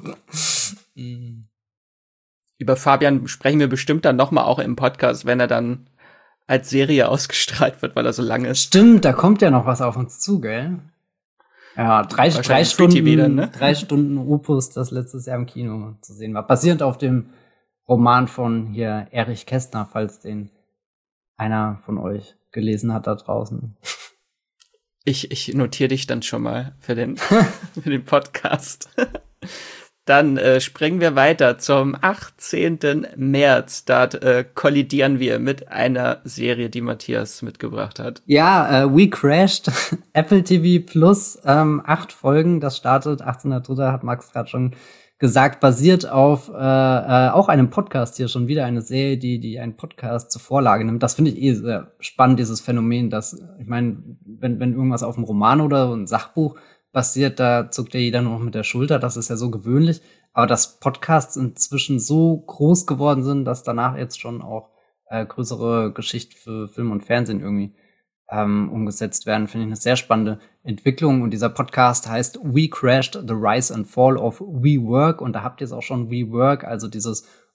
Über Fabian sprechen wir bestimmt dann noch mal auch im Podcast, wenn er dann als Serie ausgestrahlt wird, weil er so lang ist. Stimmt, da kommt ja noch was auf uns zu, gell? Ja, drei, drei Stunden, wieder, ne? drei Stunden Opus, das letztes Jahr im Kino zu sehen war. Basierend auf dem Roman von hier Erich Kästner, falls den einer von euch gelesen hat da draußen. Ich, ich notiere dich dann schon mal für den, für den Podcast. Dann äh, springen wir weiter zum achtzehnten März. Da äh, kollidieren wir mit einer Serie, die Matthias mitgebracht hat. Ja, äh, We Crashed, Apple T V Plus, ähm, acht Folgen. Das startet achtzehnter dritter hat Max gerade schon gesagt, basiert auf äh, äh, auch einem Podcast hier, schon wieder eine Serie, die die einen Podcast zur Vorlage nimmt. Das finde ich eh sehr spannend, dieses Phänomen, dass, ich meine, wenn wenn irgendwas auf einem Roman oder ein Sachbuch basiert, da zuckt ja jeder nur noch mit der Schulter, das ist ja so gewöhnlich. Aber dass Podcasts inzwischen so groß geworden sind, dass danach jetzt schon auch äh, größere Geschichten für Film und Fernsehen irgendwie ähm, umgesetzt werden, finde ich eine sehr spannende Entwicklung. Und dieser Podcast heißt We Crashed, The Rise and Fall of WeWork. Und da habt ihr es auch schon, WeWork, also dieses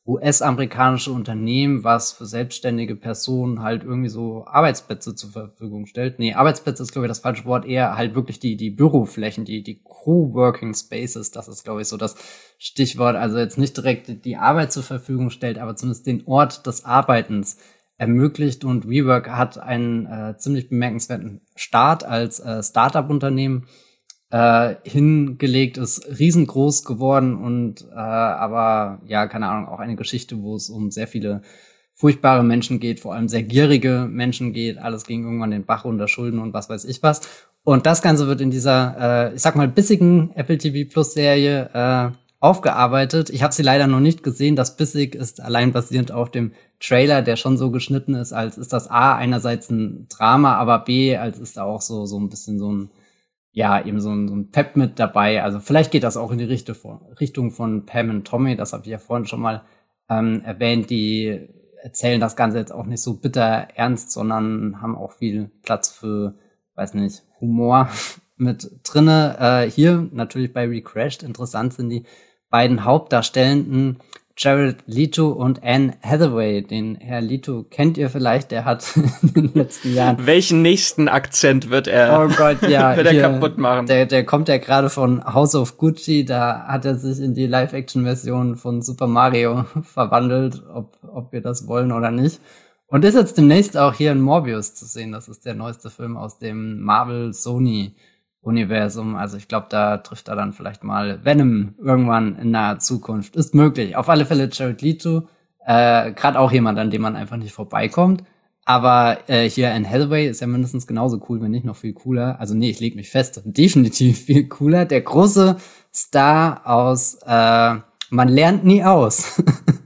U S-amerikanische Unternehmen, was für selbstständige Personen halt irgendwie so Arbeitsplätze zur Verfügung stellt. Nee, Arbeitsplätze ist, glaube ich, das falsche Wort, eher halt wirklich die die Büroflächen, die die Coworking Spaces, das ist, glaube ich, so das Stichwort. Also jetzt nicht direkt die Arbeit zur Verfügung stellt, aber zumindest den Ort des Arbeitens ermöglicht. Und WeWork hat einen äh, ziemlich bemerkenswerten Start als äh, Startup-Unternehmen Äh, hingelegt, ist riesengroß geworden und äh, aber, ja, keine Ahnung, auch eine Geschichte, wo es um sehr viele furchtbare Menschen geht, vor allem sehr gierige Menschen geht, alles ging irgendwann den Bach runter, Schulden und was weiß ich was. Und das Ganze wird in dieser, äh, ich sag mal, bissigen Apple T V Plus Serie äh, aufgearbeitet. Ich habe sie leider noch nicht gesehen. Das bissig ist allein basierend auf dem Trailer, der schon so geschnitten ist, als ist das A einerseits ein Drama, aber B, als ist da auch so so ein bisschen so ein ja, eben so ein, so ein Pep mit dabei. Also vielleicht geht das auch in die Richtung von, Richtung von Pam und Tommy, das habe ich ja vorhin schon mal ähm, erwähnt. Die erzählen das Ganze jetzt auch nicht so bitter ernst, sondern haben auch viel Platz für, weiß nicht, Humor mit drinne. Äh, hier natürlich bei Recrashed interessant sind die beiden Hauptdarstellenden Jared Leto und Anne Hathaway. Den Herr Leto kennt ihr vielleicht, der hat in den letzten Jahren... Welchen nächsten Akzent wird er, oh Gott, ja, wird er hier, kaputt machen? Der, der kommt ja gerade von House of Gucci, da hat er sich in die Live-Action-Version von Super Mario verwandelt, ob, ob wir das wollen oder nicht. Und ist jetzt demnächst auch hier in Morbius zu sehen. Das ist der neueste Film aus dem Marvel-Sony Universum. Also ich glaube, da trifft er dann vielleicht mal Venom irgendwann in naher Zukunft. Ist möglich. Auf alle Fälle Jared Leto. Äh, Gerade auch jemand, an dem man einfach nicht vorbeikommt. Aber äh, hier Anne Hathaway ist ja mindestens genauso cool, wenn nicht noch viel cooler. Also nee, ich leg mich fest, definitiv viel cooler. Der große Star aus äh, Man lernt nie aus.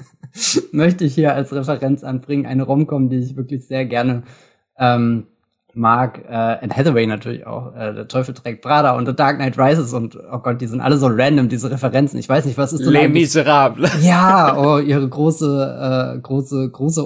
Möchte ich hier als Referenz anbringen. Eine Rom-Com, die ich wirklich sehr gerne ähm, mag, äh, Anne Hathaway natürlich auch, äh, Der Teufel trägt Prada und The Dark Knight Rises und, oh Gott, die sind alle so random, diese Referenzen. Ich weiß nicht, was ist denn Les Miserables. Ja, oh, ihre große, äh, große, große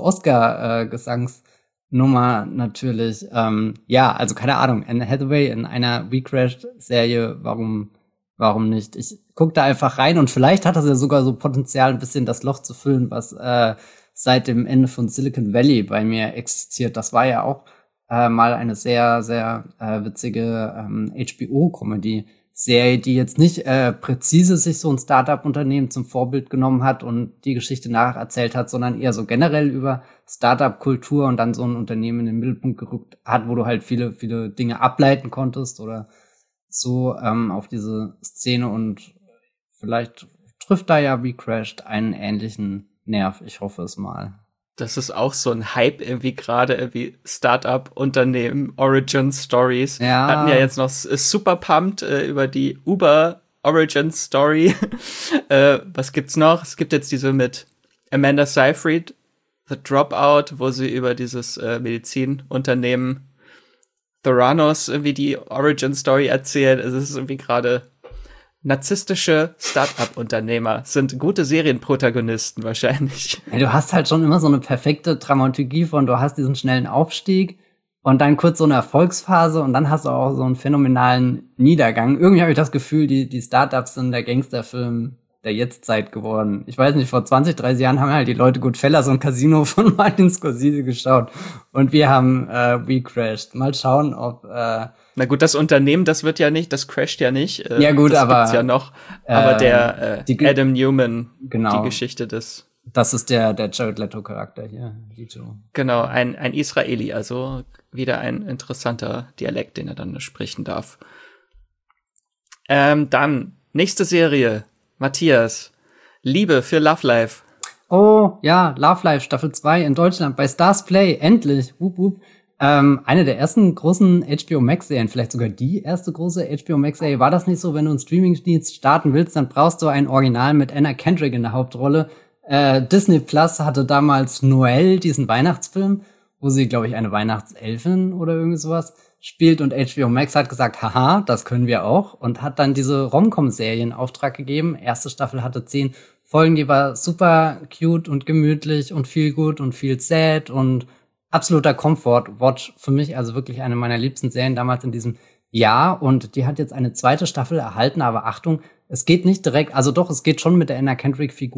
Oscar-Gesangsnummer äh, natürlich. Ähm, ja, also keine Ahnung, Anne Hathaway in einer WeCrashed-Serie, warum, warum nicht? Ich guck da einfach rein und vielleicht hat das ja sogar so Potenzial, ein bisschen das Loch zu füllen, was äh, seit dem Ende von Silicon Valley bei mir existiert. Das war ja auch Äh, mal eine sehr, sehr äh, witzige ähm, H B O-Comedy-Serie, die jetzt nicht äh, präzise sich so ein Startup-Unternehmen zum Vorbild genommen hat und die Geschichte nacherzählt hat, sondern eher so generell über Startup-Kultur und dann so ein Unternehmen in den Mittelpunkt gerückt hat, wo du halt viele, viele Dinge ableiten konntest oder so ähm, auf diese Szene und vielleicht trifft da ja WeCrashed einen ähnlichen Nerv. Ich hoffe es mal. Das ist auch so ein Hype irgendwie gerade, irgendwie Startup-Unternehmen, Origin-Stories. Ja. Hatten ja jetzt noch Super Pumped äh, über die Uber-Origin-Story. äh, was gibt's noch? Es gibt jetzt diese mit Amanda Seyfried, The Dropout, wo sie über dieses äh, Medizinunternehmen Theranos irgendwie die Origin-Story erzählt. Es ist irgendwie gerade narzisstische Start-up-Unternehmer sind gute Serienprotagonisten wahrscheinlich. Ja, du hast halt schon immer so eine perfekte Dramaturgie von, du hast diesen schnellen Aufstieg und dann kurz so eine Erfolgsphase und dann hast du auch so einen phänomenalen Niedergang. Irgendwie habe ich das Gefühl, die, die Start-ups sind der Gangsterfilm der Jetztzeit geworden. Ich weiß nicht, vor zwanzig, dreißig Jahren haben halt die Leute Goodfellas und Casino von Martin Scorsese geschaut und wir haben äh, WeCrashed. Mal schauen, ob äh, Na gut, das Unternehmen, das wird ja nicht, das crasht ja nicht. Äh, ja gut, das aber gibt's ja noch. Aber äh, der äh, die, Adam Newman, genau, die Geschichte des. Das ist der der Jared Leto Charakter hier. Leto. Genau, ein ein Israeli, also wieder ein interessanter Dialekt, den er dann sprechen darf. Ähm, dann nächste Serie, Matthias, Liebe für Love Life. Oh ja, Love Life Staffel zwei in Deutschland bei Stars Play endlich. Wup, wup. Ähm, eine der ersten großen H B O Max-Serien, vielleicht sogar die erste große H B O Max-Serie. War das nicht so, wenn du einen Streamingdienst starten willst, dann brauchst du ein Original mit Anna Kendrick in der Hauptrolle. Äh, Disney Plus hatte damals Noelle, diesen Weihnachtsfilm, wo sie, glaube ich, eine Weihnachtselfin oder irgendwie sowas spielt und H B O Max hat gesagt, haha, das können wir auch und hat dann diese Rom-Com-Serie in Auftrag gegeben. Erste Staffel hatte zehn Folgen, die war super cute und gemütlich und viel gut und viel sad und absoluter Comfort-Watch für mich, also wirklich eine meiner liebsten Serien damals in diesem Jahr und die hat jetzt eine zweite Staffel erhalten, aber Achtung, es geht nicht direkt, also doch, es geht schon mit der Anna Kendrick-Figur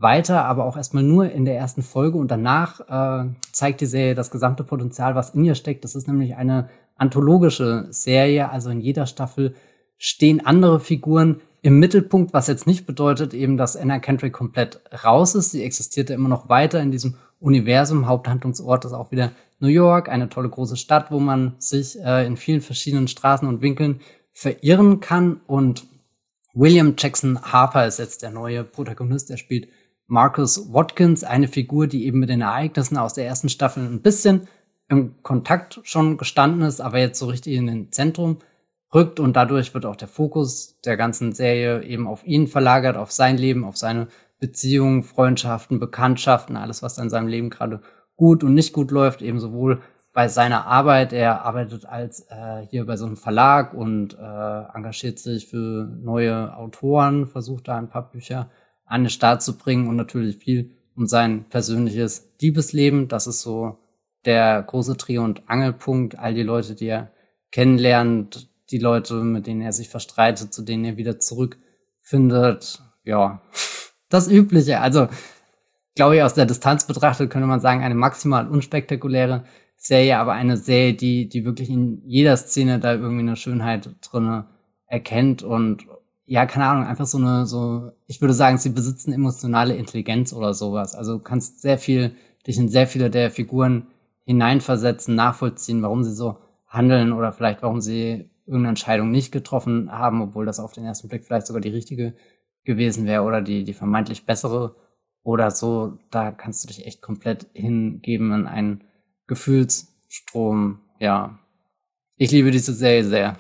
weiter, aber auch erstmal nur in der ersten Folge und danach äh, zeigt die Serie das gesamte Potenzial, was in ihr steckt. Das ist nämlich eine anthologische Serie, also in jeder Staffel stehen andere Figuren im Mittelpunkt, was jetzt nicht bedeutet eben, dass Anna Kendrick komplett raus ist. Sie existierte immer noch weiter in diesem Universum. Haupthandlungsort ist auch wieder New York, eine tolle große Stadt, wo man sich äh, in vielen verschiedenen Straßen und Winkeln verirren kann. Und William Jackson Harper ist jetzt der neue Protagonist. Er spielt Marcus Watkins, eine Figur, die eben mit den Ereignissen aus der ersten Staffel ein bisschen im Kontakt schon gestanden ist, aber jetzt so richtig in den Zentrum rückt. Und dadurch wird auch der Fokus der ganzen Serie eben auf ihn verlagert, auf sein Leben, auf seine Beziehungen, Freundschaften, Bekanntschaften, alles, was in seinem Leben gerade gut und nicht gut läuft, eben sowohl bei seiner Arbeit. Er arbeitet als äh, hier bei so einem Verlag und äh, engagiert sich für neue Autoren, versucht da ein paar Bücher an den Start zu bringen und natürlich viel um sein persönliches Liebesleben. Das ist so der große Dreh- und Angelpunkt. All die Leute, die er kennenlernt, die Leute, mit denen er sich verstreitet, zu denen er wieder zurückfindet. Ja, das Übliche. Also, glaube ich, aus der Distanz betrachtet könnte man sagen, eine maximal unspektakuläre Serie, aber eine Serie, die die wirklich in jeder Szene da irgendwie eine Schönheit drinne erkennt und ja, keine Ahnung, einfach so eine, so, ich würde sagen, sie besitzen emotionale Intelligenz oder sowas. Also du kannst sehr viel, dich in sehr viele der Figuren hineinversetzen, nachvollziehen, warum sie so handeln oder vielleicht warum sie irgendeine Entscheidung nicht getroffen haben, obwohl das auf den ersten Blick vielleicht sogar die richtige gewesen wäre oder die, die vermeintlich bessere oder so. Da kannst du dich echt komplett hingeben in einen Gefühlsstrom. Ja, ich liebe diese Serie sehr.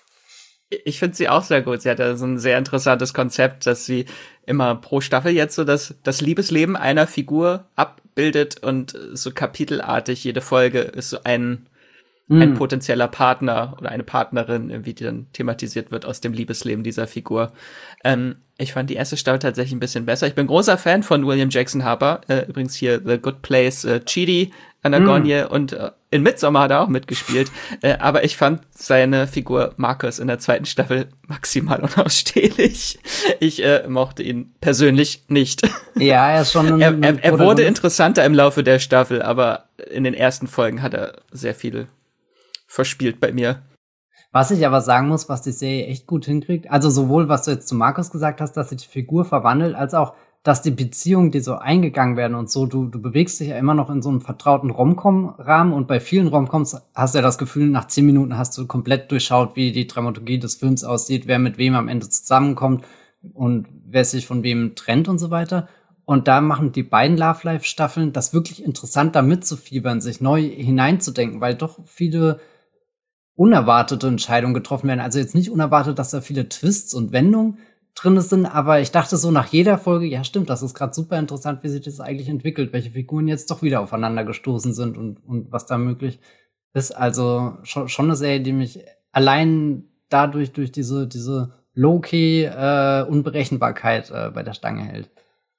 Ich finde sie auch sehr gut. Sie hat ja so ein sehr interessantes Konzept, dass sie immer pro Staffel jetzt so das, das Liebesleben einer Figur abbildet und so kapitelartig jede Folge ist so ein, mm. ein potenzieller Partner oder eine Partnerin, irgendwie, die dann thematisiert wird aus dem Liebesleben dieser Figur. Ähm, ich fand die erste Staffel tatsächlich ein bisschen besser. Ich bin großer Fan von William Jackson Harper. Äh, übrigens hier The Good Place, äh, Chidi, Anagonye mm. und äh, in Midsommar hat er auch mitgespielt. Äh, aber ich fand seine Figur Marcus in der zweiten Staffel maximal unausstehlich. Ich äh, mochte ihn persönlich nicht. Ja, er ist schon ein, er, er, er wurde interessanter im Laufe der Staffel, aber in den ersten Folgen hat er sehr viel verspielt bei mir. Was ich aber sagen muss, was die Serie echt gut hinkriegt, also sowohl, was du jetzt zu Marcus gesagt hast, dass sich die Figur verwandelt, als auch, dass die Beziehungen, die so eingegangen werden und so, du, du bewegst dich ja immer noch in so einem vertrauten Rom-Com-Rahmen und bei vielen Rom-Coms hast du ja das Gefühl, nach zehn Minuten hast du komplett durchschaut, wie die Dramaturgie des Films aussieht, wer mit wem am Ende zusammenkommt und wer sich von wem trennt und so weiter. Und da machen die beiden Love Life Staffeln das wirklich interessant, da mitzufiebern, sich neu hineinzudenken, weil doch viele unerwartete Entscheidungen getroffen werden. Also jetzt nicht unerwartet, dass da viele Twists und Wendungen drin sind, aber ich dachte so nach jeder Folge, ja stimmt, das ist gerade super interessant, wie sich das eigentlich entwickelt, welche Figuren jetzt doch wieder aufeinander gestoßen sind und, und was da möglich ist. Also schon, schon eine Serie, die mich allein dadurch durch diese, diese Low-Key äh, Unberechenbarkeit äh, bei der Stange hält.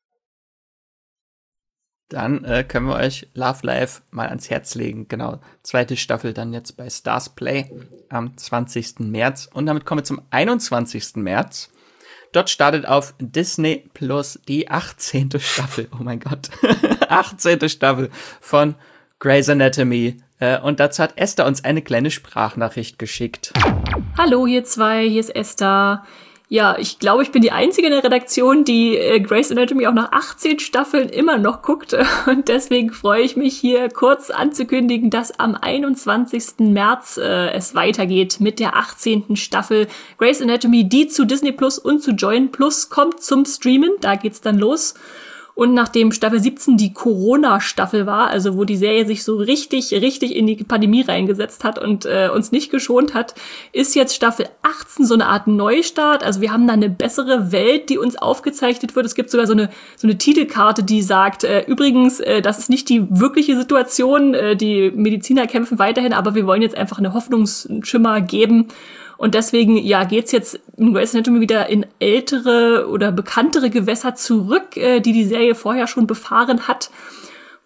Dann äh, können wir euch Love Life mal ans Herz legen. Genau, zweite Staffel dann jetzt bei Stars Play am zwanzigsten März. Und damit kommen wir zum einundzwanzigsten März. Dort startet auf Disney Plus die achtzehnte Staffel. Oh mein Gott. achtzehnte Staffel von Grey's Anatomy. Äh, und dazu hat Esther uns eine kleine Sprachnachricht geschickt. Hallo ihr zwei, hier ist Esther. Ja, ich glaube, ich bin die Einzige in der Redaktion, die äh, Grey's Anatomy auch nach achtzehn Staffeln immer noch guckt. Und deswegen freue ich mich hier kurz anzukündigen, dass am einundzwanzigsten März äh, es weitergeht mit der achtzehnten Staffel Grey's Anatomy, die zu Disney Plus und zu Join Plus kommt zum Streamen. Da geht's dann los. Und nachdem Staffel siebzehn die Corona-Staffel war, also wo die Serie sich so richtig, richtig in die Pandemie reingesetzt hat und äh, uns nicht geschont hat, ist jetzt Staffel achtzehn so eine Art Neustart. Also wir haben da eine bessere Welt, die uns aufgezeichnet wird. Es gibt sogar so eine so eine Titelkarte, die sagt, äh, übrigens, äh, das ist nicht die wirkliche Situation, äh, die Mediziner kämpfen weiterhin, aber wir wollen jetzt einfach eine Hoffnungsschimmer geben. Und deswegen, ja, geht's jetzt in Grey's Anatomy wieder in ältere oder bekanntere Gewässer zurück, äh, die die Serie vorher schon befahren hat.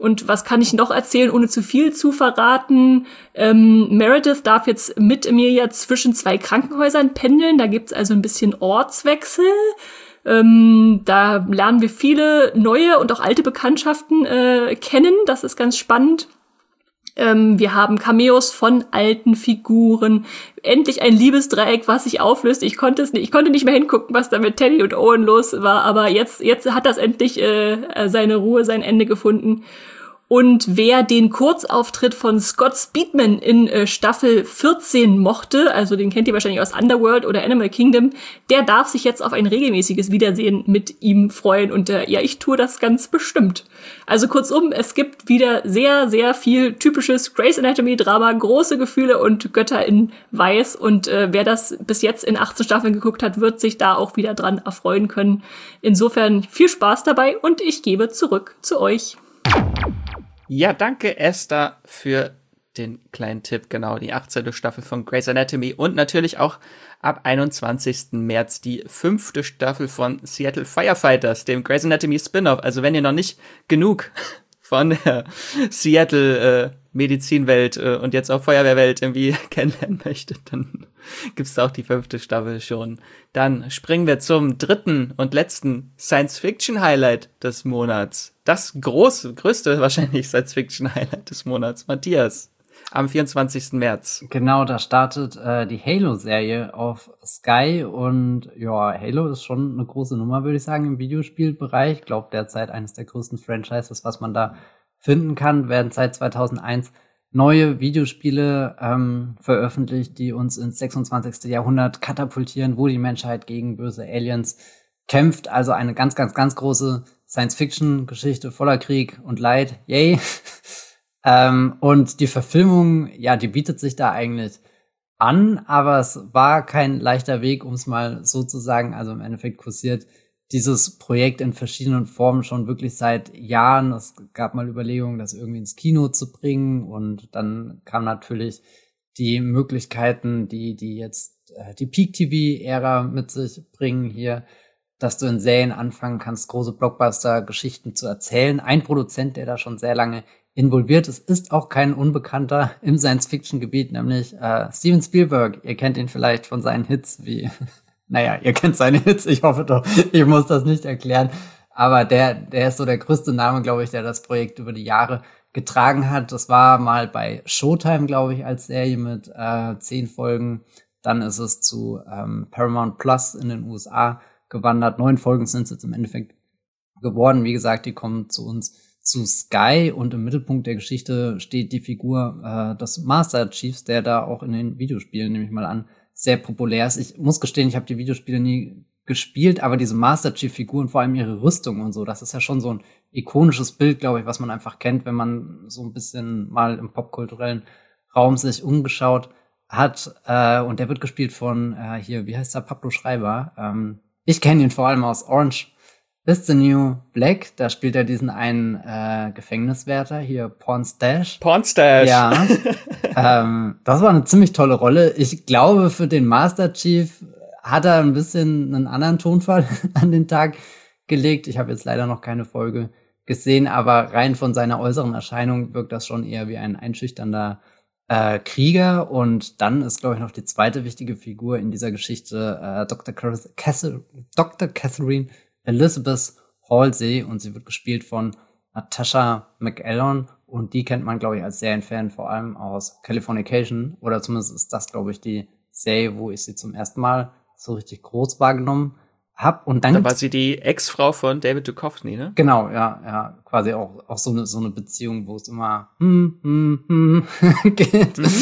Und was kann ich noch erzählen, ohne zu viel zu verraten? Ähm, Meredith darf jetzt mit Emilia zwischen zwei Krankenhäusern pendeln. Da gibt's also ein bisschen Ortswechsel. Ähm, da lernen wir viele neue und auch alte Bekanntschaften äh, kennen. Das ist ganz spannend. Ähm, wir haben Cameos von alten Figuren. Endlich ein Liebesdreieck, was sich auflöst. Ich konnte es nicht, ich konnte nicht mehr hingucken, was da mit Teddy und Owen los war, aber jetzt, jetzt hat das endlich äh, seine Ruhe, sein Ende gefunden. Und wer den Kurzauftritt von Scott Speedman in äh, Staffel vierzehn mochte, also den kennt ihr wahrscheinlich aus Underworld oder Animal Kingdom, der darf sich jetzt auf ein regelmäßiges Wiedersehen mit ihm freuen. Und äh, ja, ich tue das ganz bestimmt. Also kurzum, es gibt wieder sehr, sehr viel typisches Grey's Anatomy-Drama, große Gefühle und Götter in Weiß. Und äh, wer das bis jetzt in achtzehn Staffeln geguckt hat, wird sich da auch wieder dran erfreuen können. Insofern viel Spaß dabei und ich gebe zurück zu euch. Ja, danke Esther für den kleinen Tipp. Genau, die achtzehnte Staffel von Grey's Anatomy und natürlich auch ab einundzwanzigsten März die fünfte Staffel von Seattle Firefighters, dem Grey's Anatomy Spin-off. Also wenn ihr noch nicht genug von der Seattle äh, Medizinwelt äh, und jetzt auch Feuerwehrwelt irgendwie kennenlernen möchtet, dann gibt's da auch die fünfte Staffel schon. Dann springen wir zum dritten und letzten Science-Fiction-Highlight des Monats. Das große, größte wahrscheinlich Science-Fiction-Highlight des Monats. Matthias, am vierundzwanzigsten März. Genau, da startet äh, die Halo-Serie auf Sky und ja, Halo ist schon eine große Nummer, würde ich sagen, im Videospielbereich. Ich glaube, derzeit eines der größten Franchises, was man da finden kann, werden seit zweitausendeins neue Videospiele ähm, veröffentlicht, die uns ins sechsundzwanzigste Jahrhundert katapultieren, wo die Menschheit gegen böse Aliens kämpft. Also eine ganz, ganz, ganz große Science-Fiction-Geschichte voller Krieg und Leid. Yay! ähm, und die Verfilmung, ja, die bietet sich da eigentlich an, aber es war kein leichter Weg, um es mal so zu sagen. Also im Endeffekt kursiert dieses Projekt in verschiedenen Formen schon wirklich seit Jahren. Es gab mal Überlegungen, das irgendwie ins Kino zu bringen und dann kam natürlich die Möglichkeiten, die die jetzt äh, die Peak-T V-Ära mit sich bringen hier, dass du in Serien anfangen kannst, große Blockbuster-Geschichten zu erzählen. Ein Produzent, der da schon sehr lange involviert ist, ist auch kein Unbekannter im Science-Fiction-Gebiet, nämlich äh, Steven Spielberg. Ihr kennt ihn vielleicht von seinen Hits wie Naja, ihr kennt seine Hits, ich hoffe doch, ich muss das nicht erklären. Aber der, der ist so der größte Name, glaube ich, der das Projekt über die Jahre getragen hat. Das war mal bei Showtime, glaube ich, als Serie mit äh, zehn Folgen. Dann ist es zu ähm, Paramount Plus in den U S A gewandert. Neun Folgen sind es jetzt im Endeffekt geworden. Wie gesagt, die kommen zu uns zu Sky und im Mittelpunkt der Geschichte steht die Figur äh, des Master Chiefs, der da auch in den Videospielen, nehme ich mal an, sehr populär ist. Ich muss gestehen, ich habe die Videospiele nie gespielt, aber diese Master Chief-Figuren, vor allem ihre Rüstung und so, das ist ja schon so ein ikonisches Bild, glaube ich, was man einfach kennt, wenn man so ein bisschen mal im popkulturellen Raum sich umgeschaut hat. Äh, und der wird gespielt von, äh, hier, wie heißt der, Pablo Schreiber. Ähm, ich kenne ihn vor allem aus Orange is the New Black. Da spielt er diesen einen äh, Gefängniswärter, hier Pornstash. Pornstash. Ja. ähm, das war eine ziemlich tolle Rolle. Ich glaube, für den Master Chief hat er ein bisschen einen anderen Tonfall an den Tag gelegt. Ich habe jetzt leider noch keine Folge gesehen, aber rein von seiner äußeren Erscheinung wirkt das schon eher wie ein einschüchternder äh, Krieger. Und dann ist, glaube ich, noch die zweite wichtige Figur in dieser Geschichte äh, Doktor Cass- Doktor Catherine Elizabeth Halsey und sie wird gespielt von Natasha McElhone und die kennt man, glaube ich, als Serienfan vor allem aus Californication oder zumindest ist das, glaube ich, die Serie, wo ich sie zum ersten Mal so richtig groß wahrgenommen habe. Und dann da war sie die Ex-Frau von David Duchovny, ne? Genau, ja, ja, quasi auch auch so eine so eine Beziehung, wo es immer hm, hm, hm geht. Mhm.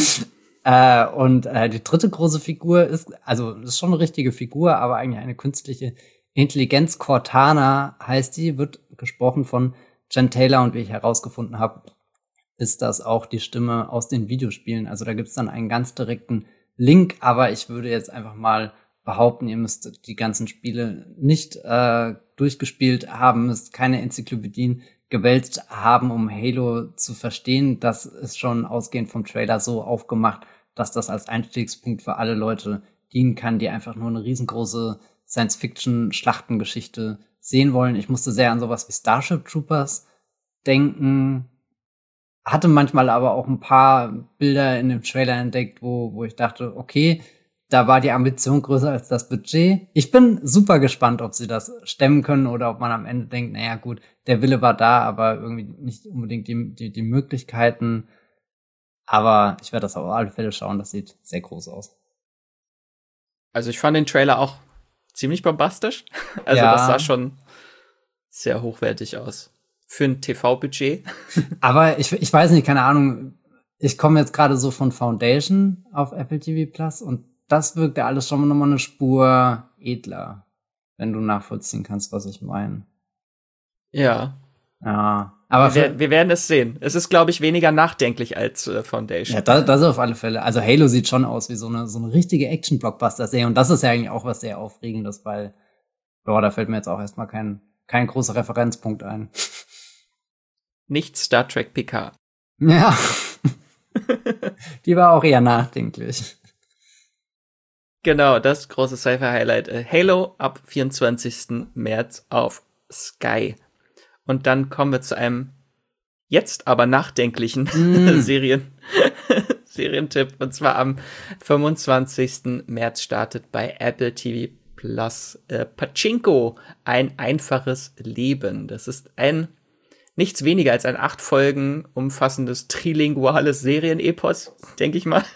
äh, und äh, die dritte große Figur ist, also das ist schon eine richtige Figur, aber eigentlich eine künstliche Intelligenz. Cortana heißt die, wird gesprochen von Jen Taylor und wie ich herausgefunden habe, ist das auch die Stimme aus den Videospielen. Also da gibt's dann einen ganz direkten Link, aber ich würde jetzt einfach mal behaupten, ihr müsst die ganzen Spiele nicht äh, durchgespielt haben, müsst keine Enzyklopädien gewälzt haben, um Halo zu verstehen. Das ist schon ausgehend vom Trailer so aufgemacht, dass das als Einstiegspunkt für alle Leute dienen kann, die einfach nur eine riesengroße Science-Fiction-Schlachtengeschichte sehen wollen. Ich musste sehr an sowas wie Starship Troopers denken. Hatte manchmal aber auch ein paar Bilder in dem Trailer entdeckt, wo, wo ich dachte, okay, da war die Ambition größer als das Budget. Ich bin super gespannt, ob sie das stemmen können oder ob man am Ende denkt, naja gut, der Wille war da, aber irgendwie nicht unbedingt die, die, die Möglichkeiten. Aber ich werde das auf alle Fälle schauen, das sieht sehr groß aus. Also ich fand den Trailer auch ziemlich bombastisch. Also ja. Das sah schon sehr hochwertig aus. Für ein T V-Budget. Aber ich, ich weiß nicht, keine Ahnung. Ich komme jetzt gerade so von Foundation auf Apple T V Plus und das wirkt ja alles schon nochmal eine Spur edler, wenn du nachvollziehen kannst, was ich meine. Ja. Ja. Aber wir, wir werden es sehen. Es ist, glaube ich, weniger nachdenklich als äh, Foundation. Ja, das, das auf alle Fälle. Also Halo sieht schon aus wie so eine so eine richtige Action-Blockbuster-Serie und das ist ja eigentlich auch was sehr Aufregendes, weil, boah, da fällt mir jetzt auch erstmal kein kein großer Referenzpunkt ein. Nicht Star Trek Picard. Ja. Die war auch eher nachdenklich. Genau, das große Sci-Fi-Highlight. Äh, Halo ab vierundzwanzigsten März auf Sky. Und dann kommen wir zu einem jetzt aber nachdenklichen mm. Serien Serientipp. Und zwar am fünfundzwanzigsten März startet bei Apple T V Plus äh, Pachinko, ein einfaches Leben. Das ist ein nichts weniger als ein acht Folgen umfassendes trilinguales Serienepos, denke ich mal.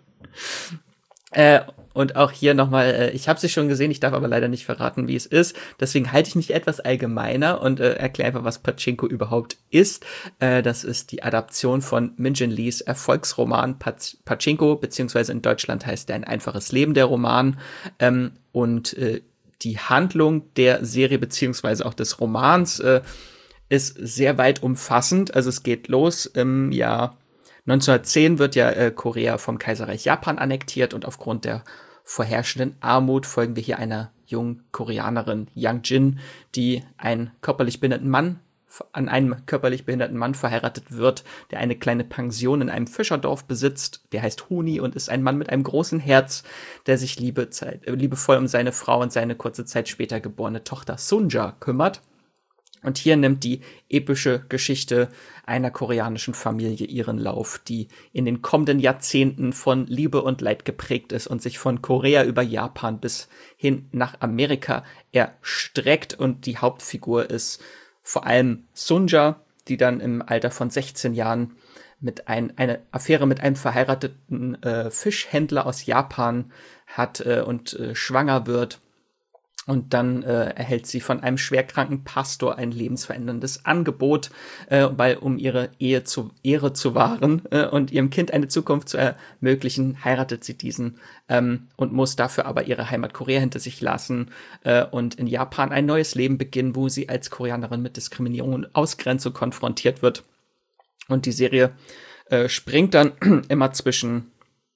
äh, und auch hier nochmal, äh, ich habe sie schon gesehen, ich darf aber leider nicht verraten, wie es ist. Deswegen halte ich mich etwas allgemeiner und äh, erkläre einfach, was Pachinko überhaupt ist. Äh, das ist die Adaption von Min Jin Lees Erfolgsroman Paz- Pachinko, beziehungsweise in Deutschland heißt der Ein einfaches Leben, der Roman. Ähm, und äh, die Handlung der Serie, beziehungsweise auch des Romans, äh, ist sehr weit umfassend. Also es geht los im Jahr neunzehnhundertzehn wird ja äh, Korea vom Kaiserreich Japan annektiert und aufgrund der vorherrschenden Armut folgen wir hier einer jungen Koreanerin, Yang Jin, die einen körperlich behinderten Mann, an einen körperlich behinderten Mann verheiratet wird, der eine kleine Pension in einem Fischerdorf besitzt. Der heißt Huni und ist ein Mann mit einem großen Herz, der sich liebe Zeit, äh, liebevoll um seine Frau und seine kurze Zeit später geborene Tochter Sunja kümmert. Und hier nimmt die epische Geschichte einer koreanischen Familie ihren Lauf, die in den kommenden Jahrzehnten von Liebe und Leid geprägt ist und sich von Korea über Japan bis hin nach Amerika erstreckt. Und die Hauptfigur ist vor allem Sunja, die dann im Alter von sechzehn Jahren mit ein, eine Affäre mit einem verheirateten äh, Fischhändler aus Japan hat äh, und äh, schwanger wird. Und dann äh, erhält sie von einem schwerkranken Pastor ein lebensveränderndes Angebot, äh, weil um ihre Ehe zu Ehre zu wahren äh, und ihrem Kind eine Zukunft zu ermöglichen, heiratet sie diesen ähm, und muss dafür aber ihre Heimat Korea hinter sich lassen äh, und in Japan ein neues Leben beginnen, wo sie als Koreanerin mit Diskriminierung und Ausgrenzung konfrontiert wird. Und die Serie äh, springt dann immer zwischen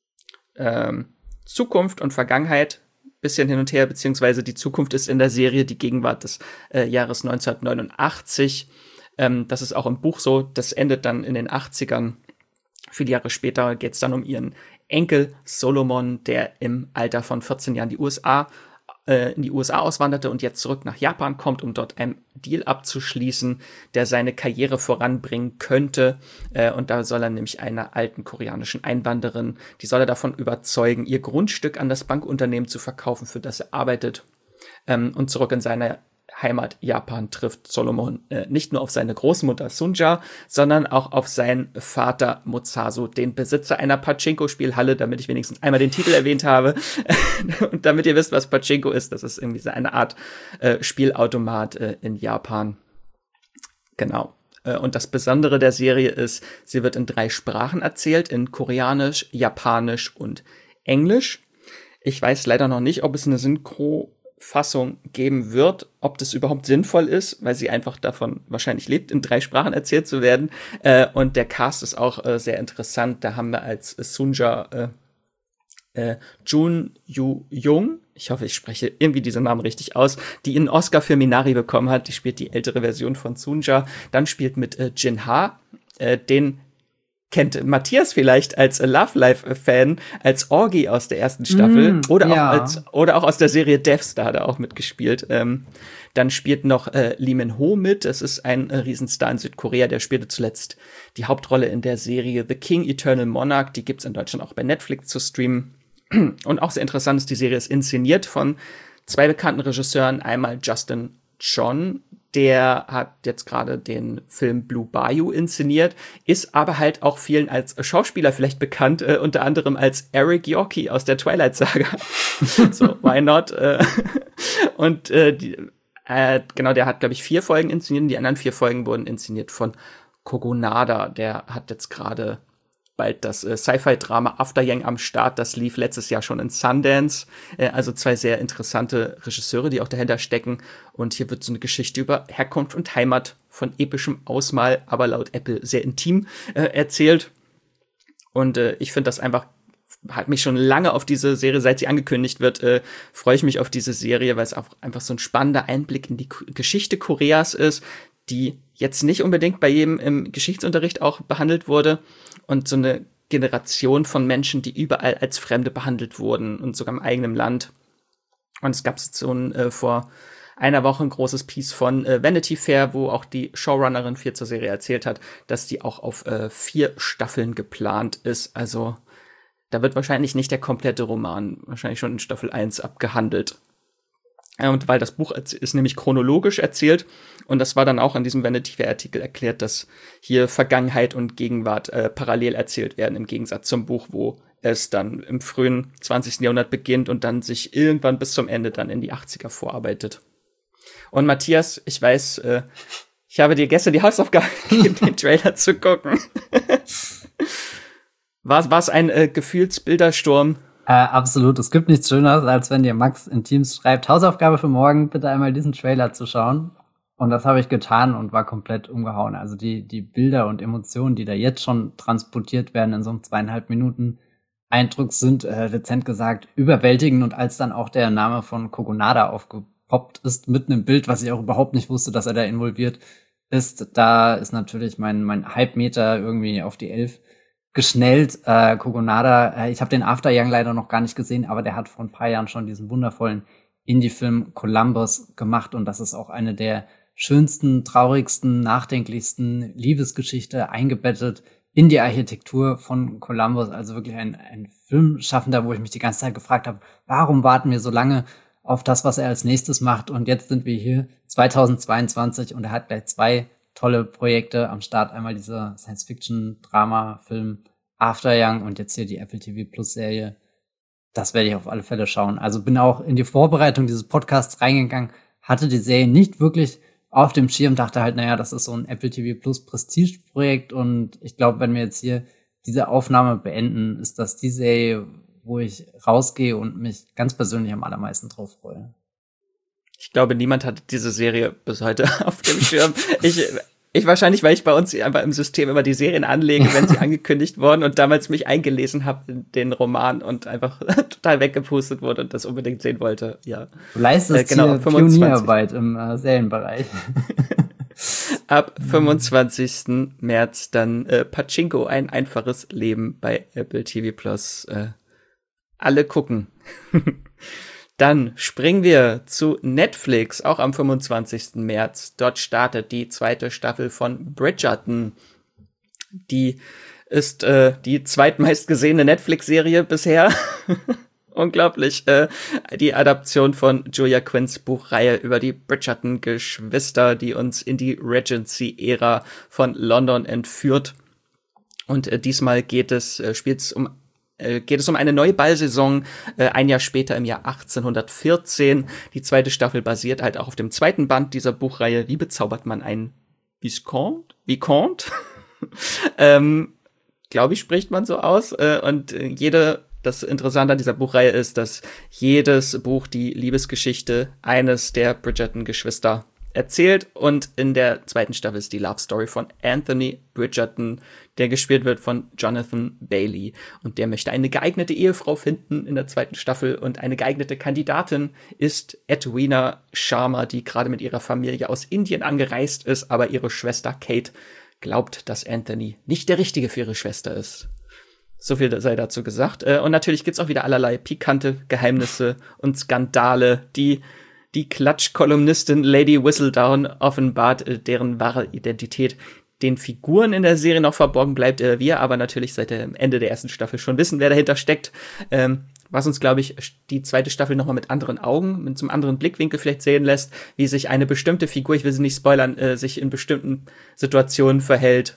ähm, Zukunft und Vergangenheit bisschen hin und her, beziehungsweise die Zukunft ist in der Serie die Gegenwart des äh, Jahres neunzehnhundertneunundachtzig. Ähm, das ist auch im Buch so. Das endet dann in den achtzigern. Viele Jahre später geht es dann um ihren Enkel Solomon, der im Alter von vierzehn Jahren die U S A äh, in die U S A auswanderte und jetzt zurück nach Japan kommt, um dort einen Deal abzuschließen, der seine Karriere voranbringen könnte. Äh, und da soll er nämlich einer alten koreanischen Einwanderin, die soll er davon überzeugen, ihr Grundstück an das Bankunternehmen zu verkaufen, für das er arbeitet. Ähm, und zurück in seine Heimat Japan trifft Solomon äh, nicht nur auf seine Großmutter Sunja, sondern auch auf seinen Vater Musasu, den Besitzer einer Pachinko-Spielhalle, damit ich wenigstens einmal den Titel erwähnt habe. Und damit ihr wisst, was Pachinko ist, das ist irgendwie so eine Art äh, Spielautomat äh, in Japan. Genau. Äh, und das Besondere der Serie ist, sie wird in drei Sprachen erzählt, in Koreanisch, Japanisch und Englisch. Ich weiß leider noch nicht, ob es eine Synchro Fassung geben wird, ob das überhaupt sinnvoll ist, weil sie einfach davon wahrscheinlich lebt, in drei Sprachen erzählt zu werden. Äh, und der Cast ist auch äh, sehr interessant. Da haben wir als Sunja äh, äh, Jun Yu Jung, ich hoffe, ich spreche irgendwie diesen Namen richtig aus, die einen Oscar für Minari bekommen hat. Die spielt die ältere Version von Sunja. Dann spielt mit äh, Jin Ha, äh, den kennt Matthias vielleicht als Love Life-Fan, als Orgy aus der ersten Staffel mm, oder, ja. auch als, oder auch aus der Serie Devs, da hat er auch mitgespielt. Ähm, dann spielt noch äh, Lee Min-ho mit, das ist ein äh, Riesenstar in Südkorea, der spielte zuletzt die Hauptrolle in der Serie The King Eternal Monarch, die gibt's in Deutschland auch bei Netflix zu streamen. Und auch sehr interessant ist, die Serie ist inszeniert von zwei bekannten Regisseuren, einmal Justin Chon, der hat jetzt gerade den Film Blue Bayou inszeniert, ist aber halt auch vielen als Schauspieler vielleicht bekannt, äh, unter anderem als Eric Yorkie aus der Twilight-Saga. So, why not? Äh, und äh, die, äh, genau, der hat, glaube ich, vier Folgen inszeniert und die anderen vier Folgen wurden inszeniert von Kogonada. Der hat jetzt gerade bald das äh, Sci-Fi-Drama After Yang am Start. Das lief letztes Jahr schon in Sundance. Äh, also zwei sehr interessante Regisseure, die auch dahinter stecken. Und hier wird so eine Geschichte über Herkunft und Heimat von epischem Ausmal, aber laut Apple sehr intim äh, erzählt. Und äh, ich finde das einfach, hat mich schon lange auf diese Serie, seit sie angekündigt wird, äh, freue ich mich auf diese Serie, weil es auch einfach so ein spannender Einblick in die K- Geschichte Koreas ist, die jetzt nicht unbedingt bei jedem im Geschichtsunterricht auch behandelt wurde. Und so eine Generation von Menschen, die überall als Fremde behandelt wurden und sogar im eigenen Land. Und es gab so ein, äh, vor einer Woche ein großes Piece von äh, Vanity Fair, wo auch die Showrunnerin viel zur Serie erzählt hat, dass die auch auf äh, vier Staffeln geplant ist. Also da wird wahrscheinlich nicht der komplette Roman, wahrscheinlich schon in Staffel eins abgehandelt. Und weil das Buch ist nämlich chronologisch erzählt und das war dann auch in diesem Vanity Fair-Artikel erklärt, dass hier Vergangenheit und Gegenwart äh, parallel erzählt werden, im Gegensatz zum Buch, wo es dann im frühen zwanzigsten Jahrhundert beginnt und dann sich irgendwann bis zum Ende dann in die achtziger vorarbeitet. Und Matthias, ich weiß, äh, ich habe dir gestern die Hausaufgabe gegeben, den Trailer zu gucken. War es ein äh, Gefühlsbildersturm? Äh, absolut. Es gibt nichts Schöneres, als wenn dir Max in Teams schreibt, Hausaufgabe für morgen, bitte einmal diesen Trailer zu schauen. Und das habe ich getan und war komplett umgehauen. Also die die Bilder und Emotionen, die da jetzt schon transportiert werden in so einem zweieinhalb Minuten Eindruck, sind, äh, dezent gesagt, überwältigend. Und als dann auch der Name von Kogonada aufgepoppt ist, mitten im Bild, was ich auch überhaupt nicht wusste, dass er da involviert ist, da ist natürlich mein mein Hype-Meter irgendwie auf die elf geschnellt. Äh, Kogonada, äh, ich habe den After Yang leider noch gar nicht gesehen, aber der hat vor ein paar Jahren schon diesen wundervollen Indie-Film Columbus gemacht und das ist auch eine der schönsten, traurigsten, nachdenklichsten Liebesgeschichte eingebettet in die Architektur von Columbus. Also wirklich ein, ein Filmschaffender, wo ich mich die ganze Zeit gefragt habe, warum warten wir so lange auf das, was er als nächstes macht? Und jetzt sind wir hier zweitausendzweiundzwanzig und er hat gleich zwei tolle Projekte am Start. Einmal dieser Science-Fiction-Drama-Film After Yang und jetzt hier die Apple T V Plus-Serie. Das werde ich auf alle Fälle schauen. Also bin auch in die Vorbereitung dieses Podcasts reingegangen, hatte die Serie nicht wirklich auf dem Schirm, dachte halt, naja, das ist so ein Apple T V Plus Prestige-Projekt und ich glaube, wenn wir jetzt hier diese Aufnahme beenden, ist das die Serie, wo ich rausgehe und mich ganz persönlich am allermeisten drauf freue. Ich glaube, niemand hat diese Serie bis heute auf dem Schirm. Ich, ich wahrscheinlich, weil ich bei uns einfach im System immer die Serien anlege, wenn sie angekündigt wurden und damals mich eingelesen habe in den Roman und einfach total weggepustet wurde und das unbedingt sehen wollte. Ja. Du leistest äh, genau, hier Pionierarbeit im äh, Serienbereich. Ab fünfundzwanzigsten März dann äh, Pachinko, ein einfaches Leben bei Apple T V Plus. Äh, alle gucken. Dann springen wir zu Netflix, auch am fünfundzwanzigsten März. Dort startet die zweite Staffel von Bridgerton. Die ist äh, die zweitmeistgesehene Netflix-Serie bisher. Unglaublich. Äh, die Adaption von Julia Quinns Buchreihe über die Bridgerton-Geschwister, die uns in die Regency-Ära von London entführt. Und äh, diesmal geht es, äh, spielt es um geht es um eine neue Ballsaison, äh, ein Jahr später im Jahr achtzehnhundertvierzehn. Die zweite Staffel basiert halt auch auf dem zweiten Band dieser Buchreihe. Wie bezaubert man einen Viscount? Vicomte? ähm, glaube ich, spricht man so aus. Äh, und äh, jede, das Interessante an dieser Buchreihe ist, dass jedes Buch die Liebesgeschichte eines der Bridgerton-Geschwister erzählt und in der zweiten Staffel ist die Love Story von Anthony Bridgerton, der gespielt wird von Jonathan Bailey und der möchte eine geeignete Ehefrau finden in der zweiten Staffel und eine geeignete Kandidatin ist Edwina Sharma, die gerade mit ihrer Familie aus Indien angereist ist, aber ihre Schwester Kate glaubt, dass Anthony nicht der Richtige für ihre Schwester ist. So viel sei dazu gesagt. Und natürlich gibt's auch wieder allerlei pikante Geheimnisse und Skandale, die die Klatsch-Kolumnistin Lady Whistledown offenbart, deren wahre Identität den Figuren in der Serie noch verborgen bleibt. Wir aber natürlich seit dem Ende der ersten Staffel schon wissen, wer dahinter steckt. Was uns, glaube ich, die zweite Staffel nochmal mit anderen Augen, mit so einem anderen Blickwinkel vielleicht sehen lässt, wie sich eine bestimmte Figur, ich will sie nicht spoilern, äh, sich in bestimmten Situationen verhält.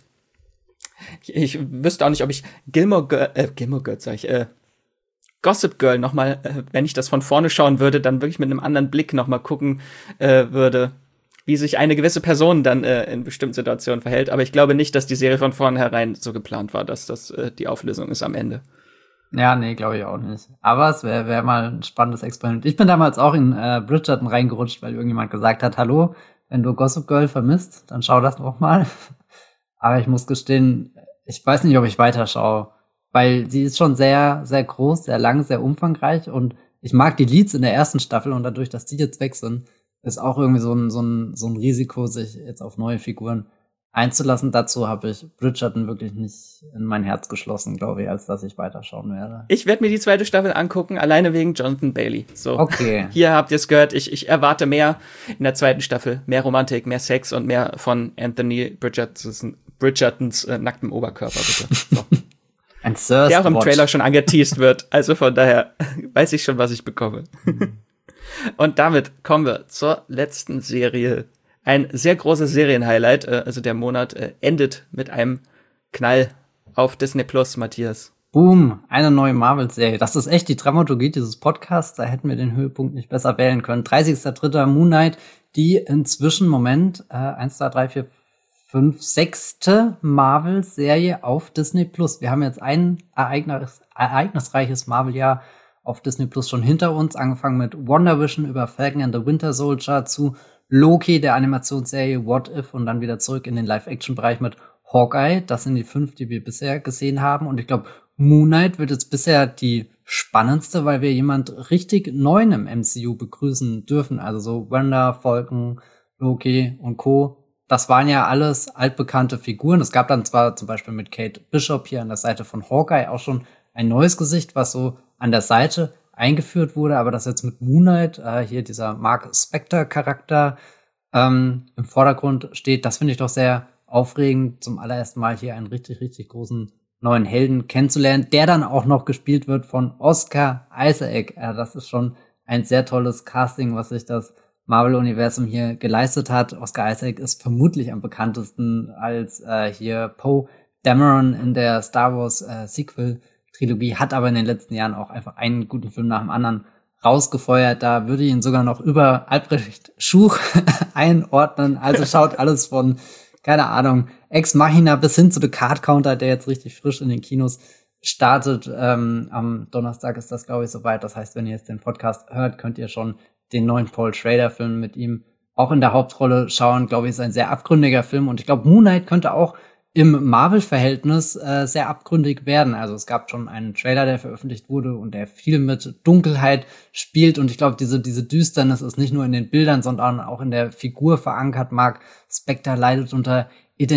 Ich, ich wüsste auch nicht, ob ich Gilmore Girl, äh, Gilmore Girl, sag ich, äh, Gossip Girl nochmal, äh, wenn ich das von vorne schauen würde, dann wirklich mit einem anderen Blick nochmal gucken äh, würde, wie sich eine gewisse Person dann äh, in bestimmten Situationen verhält. Aber ich glaube nicht, dass die Serie von vornherein so geplant war, dass das äh, die Auflösung ist am Ende. Ja, nee, glaube ich auch nicht. Aber es wäre wär mal ein spannendes Experiment. Ich bin damals auch in äh, Bridgerton reingerutscht, weil irgendjemand gesagt hat, hallo, wenn du Gossip Girl vermisst, dann schau das noch mal. Aber ich muss gestehen, ich weiß nicht, ob ich weiterschaue, weil sie ist schon sehr, sehr groß, sehr lang, sehr umfangreich und ich mag die Leads in der ersten Staffel und dadurch, dass die jetzt weg sind, ist auch irgendwie so ein, so ein, so ein Risiko, sich jetzt auf neue Figuren einzulassen. Dazu habe ich Bridgerton wirklich nicht in mein Herz geschlossen, glaube ich, als dass ich weiterschauen werde. Ich werde mir die zweite Staffel angucken, alleine wegen Jonathan Bailey. So, okay. Hier habt ihr es gehört. Ich, ich erwarte mehr in der zweiten Staffel. Mehr Romantik, mehr Sex und mehr von Anthony Bridgertons, Bridgertons äh, nacktem Oberkörper, bitte. So. Ein Thirst Der auch im Watch. Trailer schon angeteased wird. Also von daher weiß ich schon, was ich bekomme. Mhm. Und damit kommen wir zur letzten Serie. Ein sehr großes Serienhighlight, also der Monat endet mit einem Knall auf Disney Plus, Matthias. Boom, eine neue Marvel-Serie. Das ist echt die Dramaturgie dieses Podcasts. Da hätten wir den Höhepunkt nicht besser wählen können. dreißigster dritter Moon Knight, die inzwischen, Moment, äh, eins, zwei, drei, vier, fünf, sechste Marvel-Serie auf Disney Plus. Wir haben jetzt ein ereignis, ereignisreiches Marvel-Jahr auf Disney Plus schon hinter uns, angefangen mit WandaVision über Falcon and the Winter Soldier zu Loki, der Animationsserie What If und dann wieder zurück in den Live-Action-Bereich mit Hawkeye. Das sind die fünf, die wir bisher gesehen haben. Und ich glaube, Moon Knight wird jetzt bisher die spannendste, weil wir jemand richtig Neuen im M C U begrüßen dürfen. Also so Wanda, Falcon, Loki und Co. Das waren ja alles altbekannte Figuren. Es gab dann zwar zum Beispiel mit Kate Bishop hier an der Seite von Hawkeye auch schon ein neues Gesicht, was so an der Seite eingeführt wurde, aber dass jetzt mit Moon Knight äh, hier dieser Mark Spector-Charakter ähm, im Vordergrund steht, das finde ich doch sehr aufregend, zum allerersten Mal hier einen richtig, richtig großen neuen Helden kennenzulernen, der dann auch noch gespielt wird von Oscar Isaac. Ja, das ist schon ein sehr tolles Casting, was sich das Marvel-Universum hier geleistet hat. Oscar Isaac ist vermutlich am bekanntesten als äh, hier Poe Dameron in der Star Wars äh, Sequel Trilogie, hat aber in den letzten Jahren auch einfach einen guten Film nach dem anderen rausgefeuert. Da würde ich ihn sogar noch über Albrecht Schuch einordnen. Also schaut alles von, keine Ahnung, Ex Machina bis hin zu The Card Counter, der jetzt richtig frisch in den Kinos startet. Ähm, am Donnerstag ist das, glaube ich, soweit. Das heißt, wenn ihr jetzt den Podcast hört, könnt ihr schon den neuen Paul Schrader-Film mit ihm auch in der Hauptrolle schauen. Glaube ich, ist ein sehr abgründiger Film. Und ich glaube, Moon Knight könnte auch im Marvel-Verhältnis äh, sehr abgründig werden. Also es gab schon einen Trailer, der veröffentlicht wurde und der viel mit Dunkelheit spielt. Und ich glaube, diese diese Düsternis ist nicht nur in den Bildern, sondern auch in der Figur verankert. Mark Spector leidet unter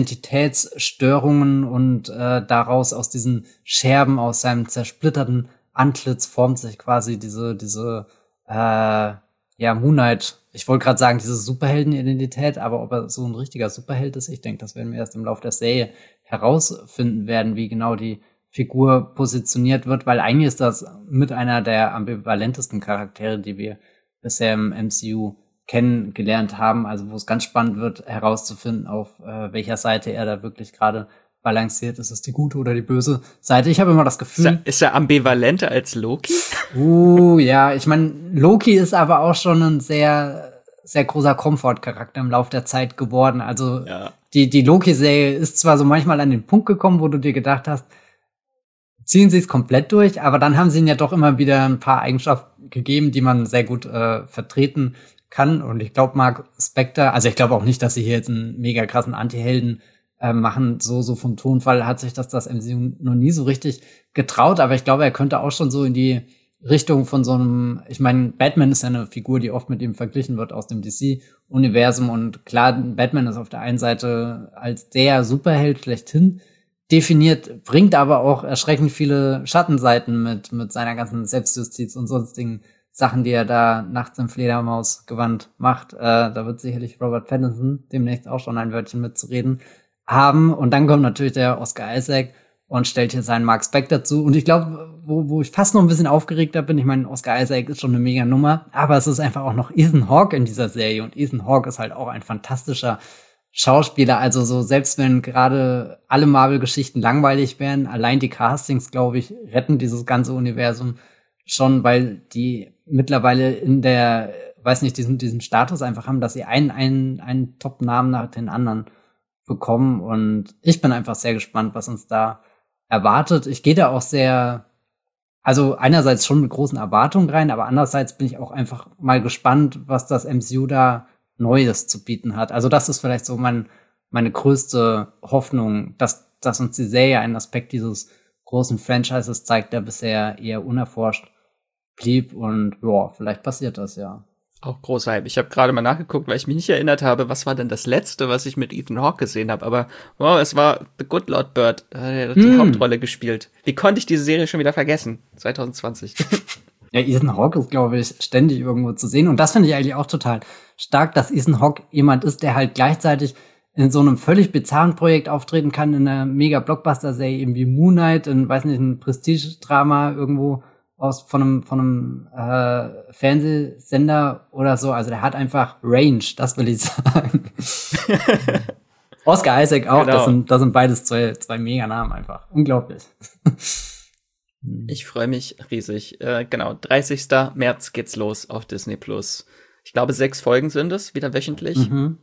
Identitätsstörungen und äh, daraus aus diesen Scherben, aus seinem zersplitterten Antlitz formt sich quasi diese diese äh, ja Moon Knight. Ich wollte gerade sagen, diese Superheldenidentität, aber ob er so ein richtiger Superheld ist, ich denke, das werden wir erst im Laufe der Serie herausfinden werden, wie genau die Figur positioniert wird, weil eigentlich ist das mit einer der ambivalentesten Charaktere, die wir bisher im M C U kennengelernt haben, also wo es ganz spannend wird, herauszufinden, auf äh, welcher Seite er da wirklich gerade balanciert. Ist es die gute oder die böse Seite? Ich habe immer das Gefühl... Ist er, ist er ambivalenter als Loki? Uh, ja, ich meine, Loki ist aber auch schon ein sehr, sehr großer Komfortcharakter im Laufe der Zeit geworden. Also ja. die, die Loki-Serie ist zwar so manchmal an den Punkt gekommen, wo du dir gedacht hast, ziehen sie es komplett durch, aber dann haben sie ihnen ja doch immer wieder ein paar Eigenschaften gegeben, die man sehr gut äh, vertreten kann. Und ich glaube, Mark Spector, also ich glaube auch nicht, dass sie hier jetzt einen mega krassen Anti-Helden äh, machen. So, so vom Tonfall hat sich das das M C U noch nie so richtig getraut. Aber ich glaube, er könnte auch schon so in die Richtung von so einem, ich meine, Batman ist ja eine Figur, die oft mit ihm verglichen wird aus dem D C-Universum. Und klar, Batman ist auf der einen Seite als der Superheld schlechthin definiert, bringt aber auch erschreckend viele Schattenseiten mit, mit seiner ganzen Selbstjustiz und sonstigen Sachen, die er da nachts im Fledermausgewand macht. Äh, da wird sicherlich Robert Pattinson demnächst auch schon ein Wörtchen mitzureden haben. Und dann kommt natürlich der Oscar Isaac und stellt hier seinen Mark Spector zu. Und ich glaube, wo, wo ich fast noch ein bisschen aufgeregter bin, ich meine, Oscar Isaac ist schon eine mega Nummer, aber es ist einfach auch noch Ethan Hawke in dieser Serie. Und Ethan Hawke ist halt auch ein fantastischer Schauspieler. Also so, selbst wenn gerade alle Marvel-Geschichten langweilig wären, allein die Castings, glaube ich, retten dieses ganze Universum schon, weil die mittlerweile in der, weiß nicht, diesen, diesen Status einfach haben, dass sie einen, einen, einen Top-Namen nach den anderen bekommen. Und ich bin einfach sehr gespannt, was uns da erwartet. Ich gehe da auch sehr, also einerseits schon mit großen Erwartungen rein, aber andererseits bin ich auch einfach mal gespannt, was das M C U da Neues zu bieten hat. Also das ist vielleicht so mein, meine größte Hoffnung, dass, dass uns die Serie einen Aspekt dieses großen Franchises zeigt, der bisher eher unerforscht blieb. Und ja, vielleicht passiert das ja. Auch großer Hype. Ich habe gerade mal nachgeguckt, weil ich mich nicht erinnert habe, was war denn das Letzte, was ich mit Ethan Hawke gesehen habe. Aber wow, es war The Good Lord Bird. Da hat er die mm. Hauptrolle gespielt. Wie konnte ich diese Serie schon wieder vergessen? zwanzig zwanzig. Ja, Ethan Hawke ist, glaube ich, ständig irgendwo zu sehen. Und das finde ich eigentlich auch total stark, dass Ethan Hawke jemand ist, der halt gleichzeitig in so einem völlig bizarren Projekt auftreten kann, in einer mega Blockbuster-Serie, eben wie Moon Knight, in, weiß nicht, ein Prestige-Drama irgendwo aus von einem von einem äh, Fernsehsender oder so. Also der hat einfach Range, das will ich sagen. Oscar Isaac auch, genau. das sind das sind beides zwei zwei Mega-Namen einfach. Unglaublich. Ich freue mich riesig. Äh, genau, dreißigsten März geht's los auf Disney Plus. Ich glaube, sechs Folgen sind es, wieder wöchentlich. Mhm.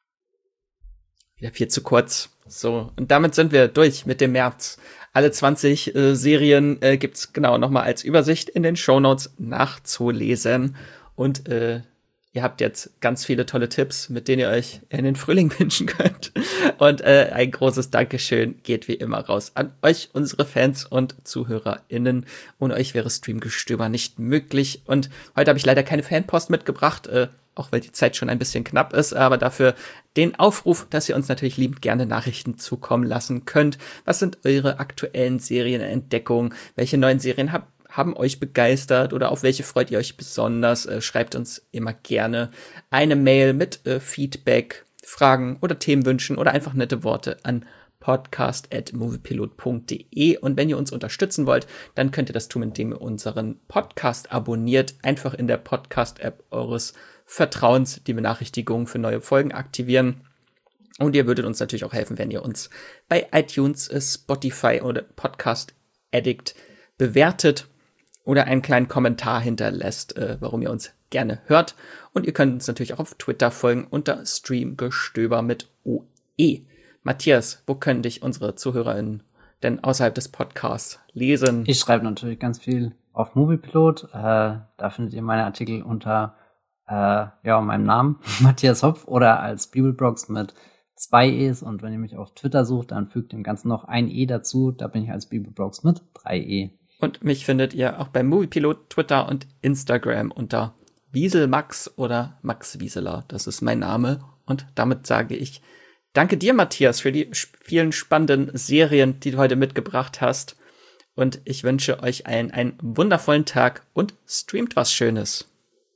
Wieder viel zu kurz. So, und damit sind wir durch mit dem März. Alle zwanzig äh, Serien äh, gibt's genau noch mal als Übersicht in den Shownotes nachzulesen. Und äh, ihr habt jetzt ganz viele tolle Tipps, mit denen ihr euch in den Frühling wünschen könnt. Und äh, ein großes Dankeschön geht wie immer raus an euch, unsere Fans und ZuhörerInnen. Ohne euch wäre Streamgestöber nicht möglich. Und heute habe ich leider keine Fanpost mitgebracht, äh, auch weil die Zeit schon ein bisschen knapp ist, aber dafür den Aufruf, dass ihr uns natürlich liebend gerne Nachrichten zukommen lassen könnt. Was sind eure aktuellen Serienentdeckungen? Welche neuen Serien habt haben euch begeistert oder auf welche freut ihr euch besonders? Äh, schreibt uns immer gerne eine Mail mit äh, Feedback, Fragen oder Themenwünschen oder einfach nette Worte an podcast at moviepilot punkt de. Und wenn ihr uns unterstützen wollt, dann könnt ihr das tun, indem ihr unseren Podcast abonniert. Einfach in der Podcast-App eures Vertrauens die Benachrichtigungen für neue Folgen aktivieren. Und ihr würdet uns natürlich auch helfen, wenn ihr uns bei iTunes, Spotify oder Podcast Addict bewertet oder einen kleinen Kommentar hinterlässt, äh, warum ihr uns gerne hört. Und ihr könnt uns natürlich auch auf Twitter folgen unter Streamgestöber mit O E. Matthias, wo können dich unsere ZuhörerInnen denn außerhalb des Podcasts lesen? Ich schreibe natürlich ganz viel auf Moviepilot. Äh, da findet ihr meine Artikel unter äh, ja meinem Namen, Matthias Hopf, oder als Bibelbrox mit zwei E's. Und wenn ihr mich auf Twitter sucht, dann fügt dem Ganzen noch ein E dazu. Da bin ich als Bibelbrox mit drei E. Und mich findet ihr auch beim Moviepilot, Twitter und Instagram unter Wieselmax oder Max Wieseler. Das ist mein Name. Und damit sage ich danke dir, Matthias, für die vielen spannenden Serien, die du heute mitgebracht hast. Und ich wünsche euch allen einen wundervollen Tag und streamt was Schönes.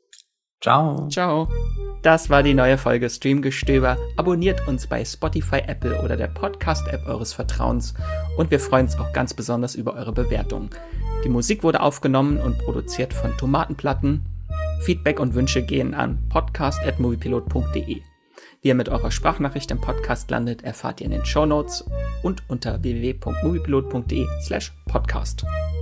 Ciao. Ciao. Das war die neue Folge Streamgestöber. Abonniert uns bei Spotify, Apple oder der Podcast-App eures Vertrauens. Und wir freuen uns auch ganz besonders über eure Bewertungen. Die Musik wurde aufgenommen und produziert von Tomatenplatten. Feedback und Wünsche gehen an podcast at moviepilot punkt de. Wie ihr mit eurer Sprachnachricht im Podcast landet, erfahrt ihr in den Shownotes und unter w w w punkt moviepilot punkt de slash podcast.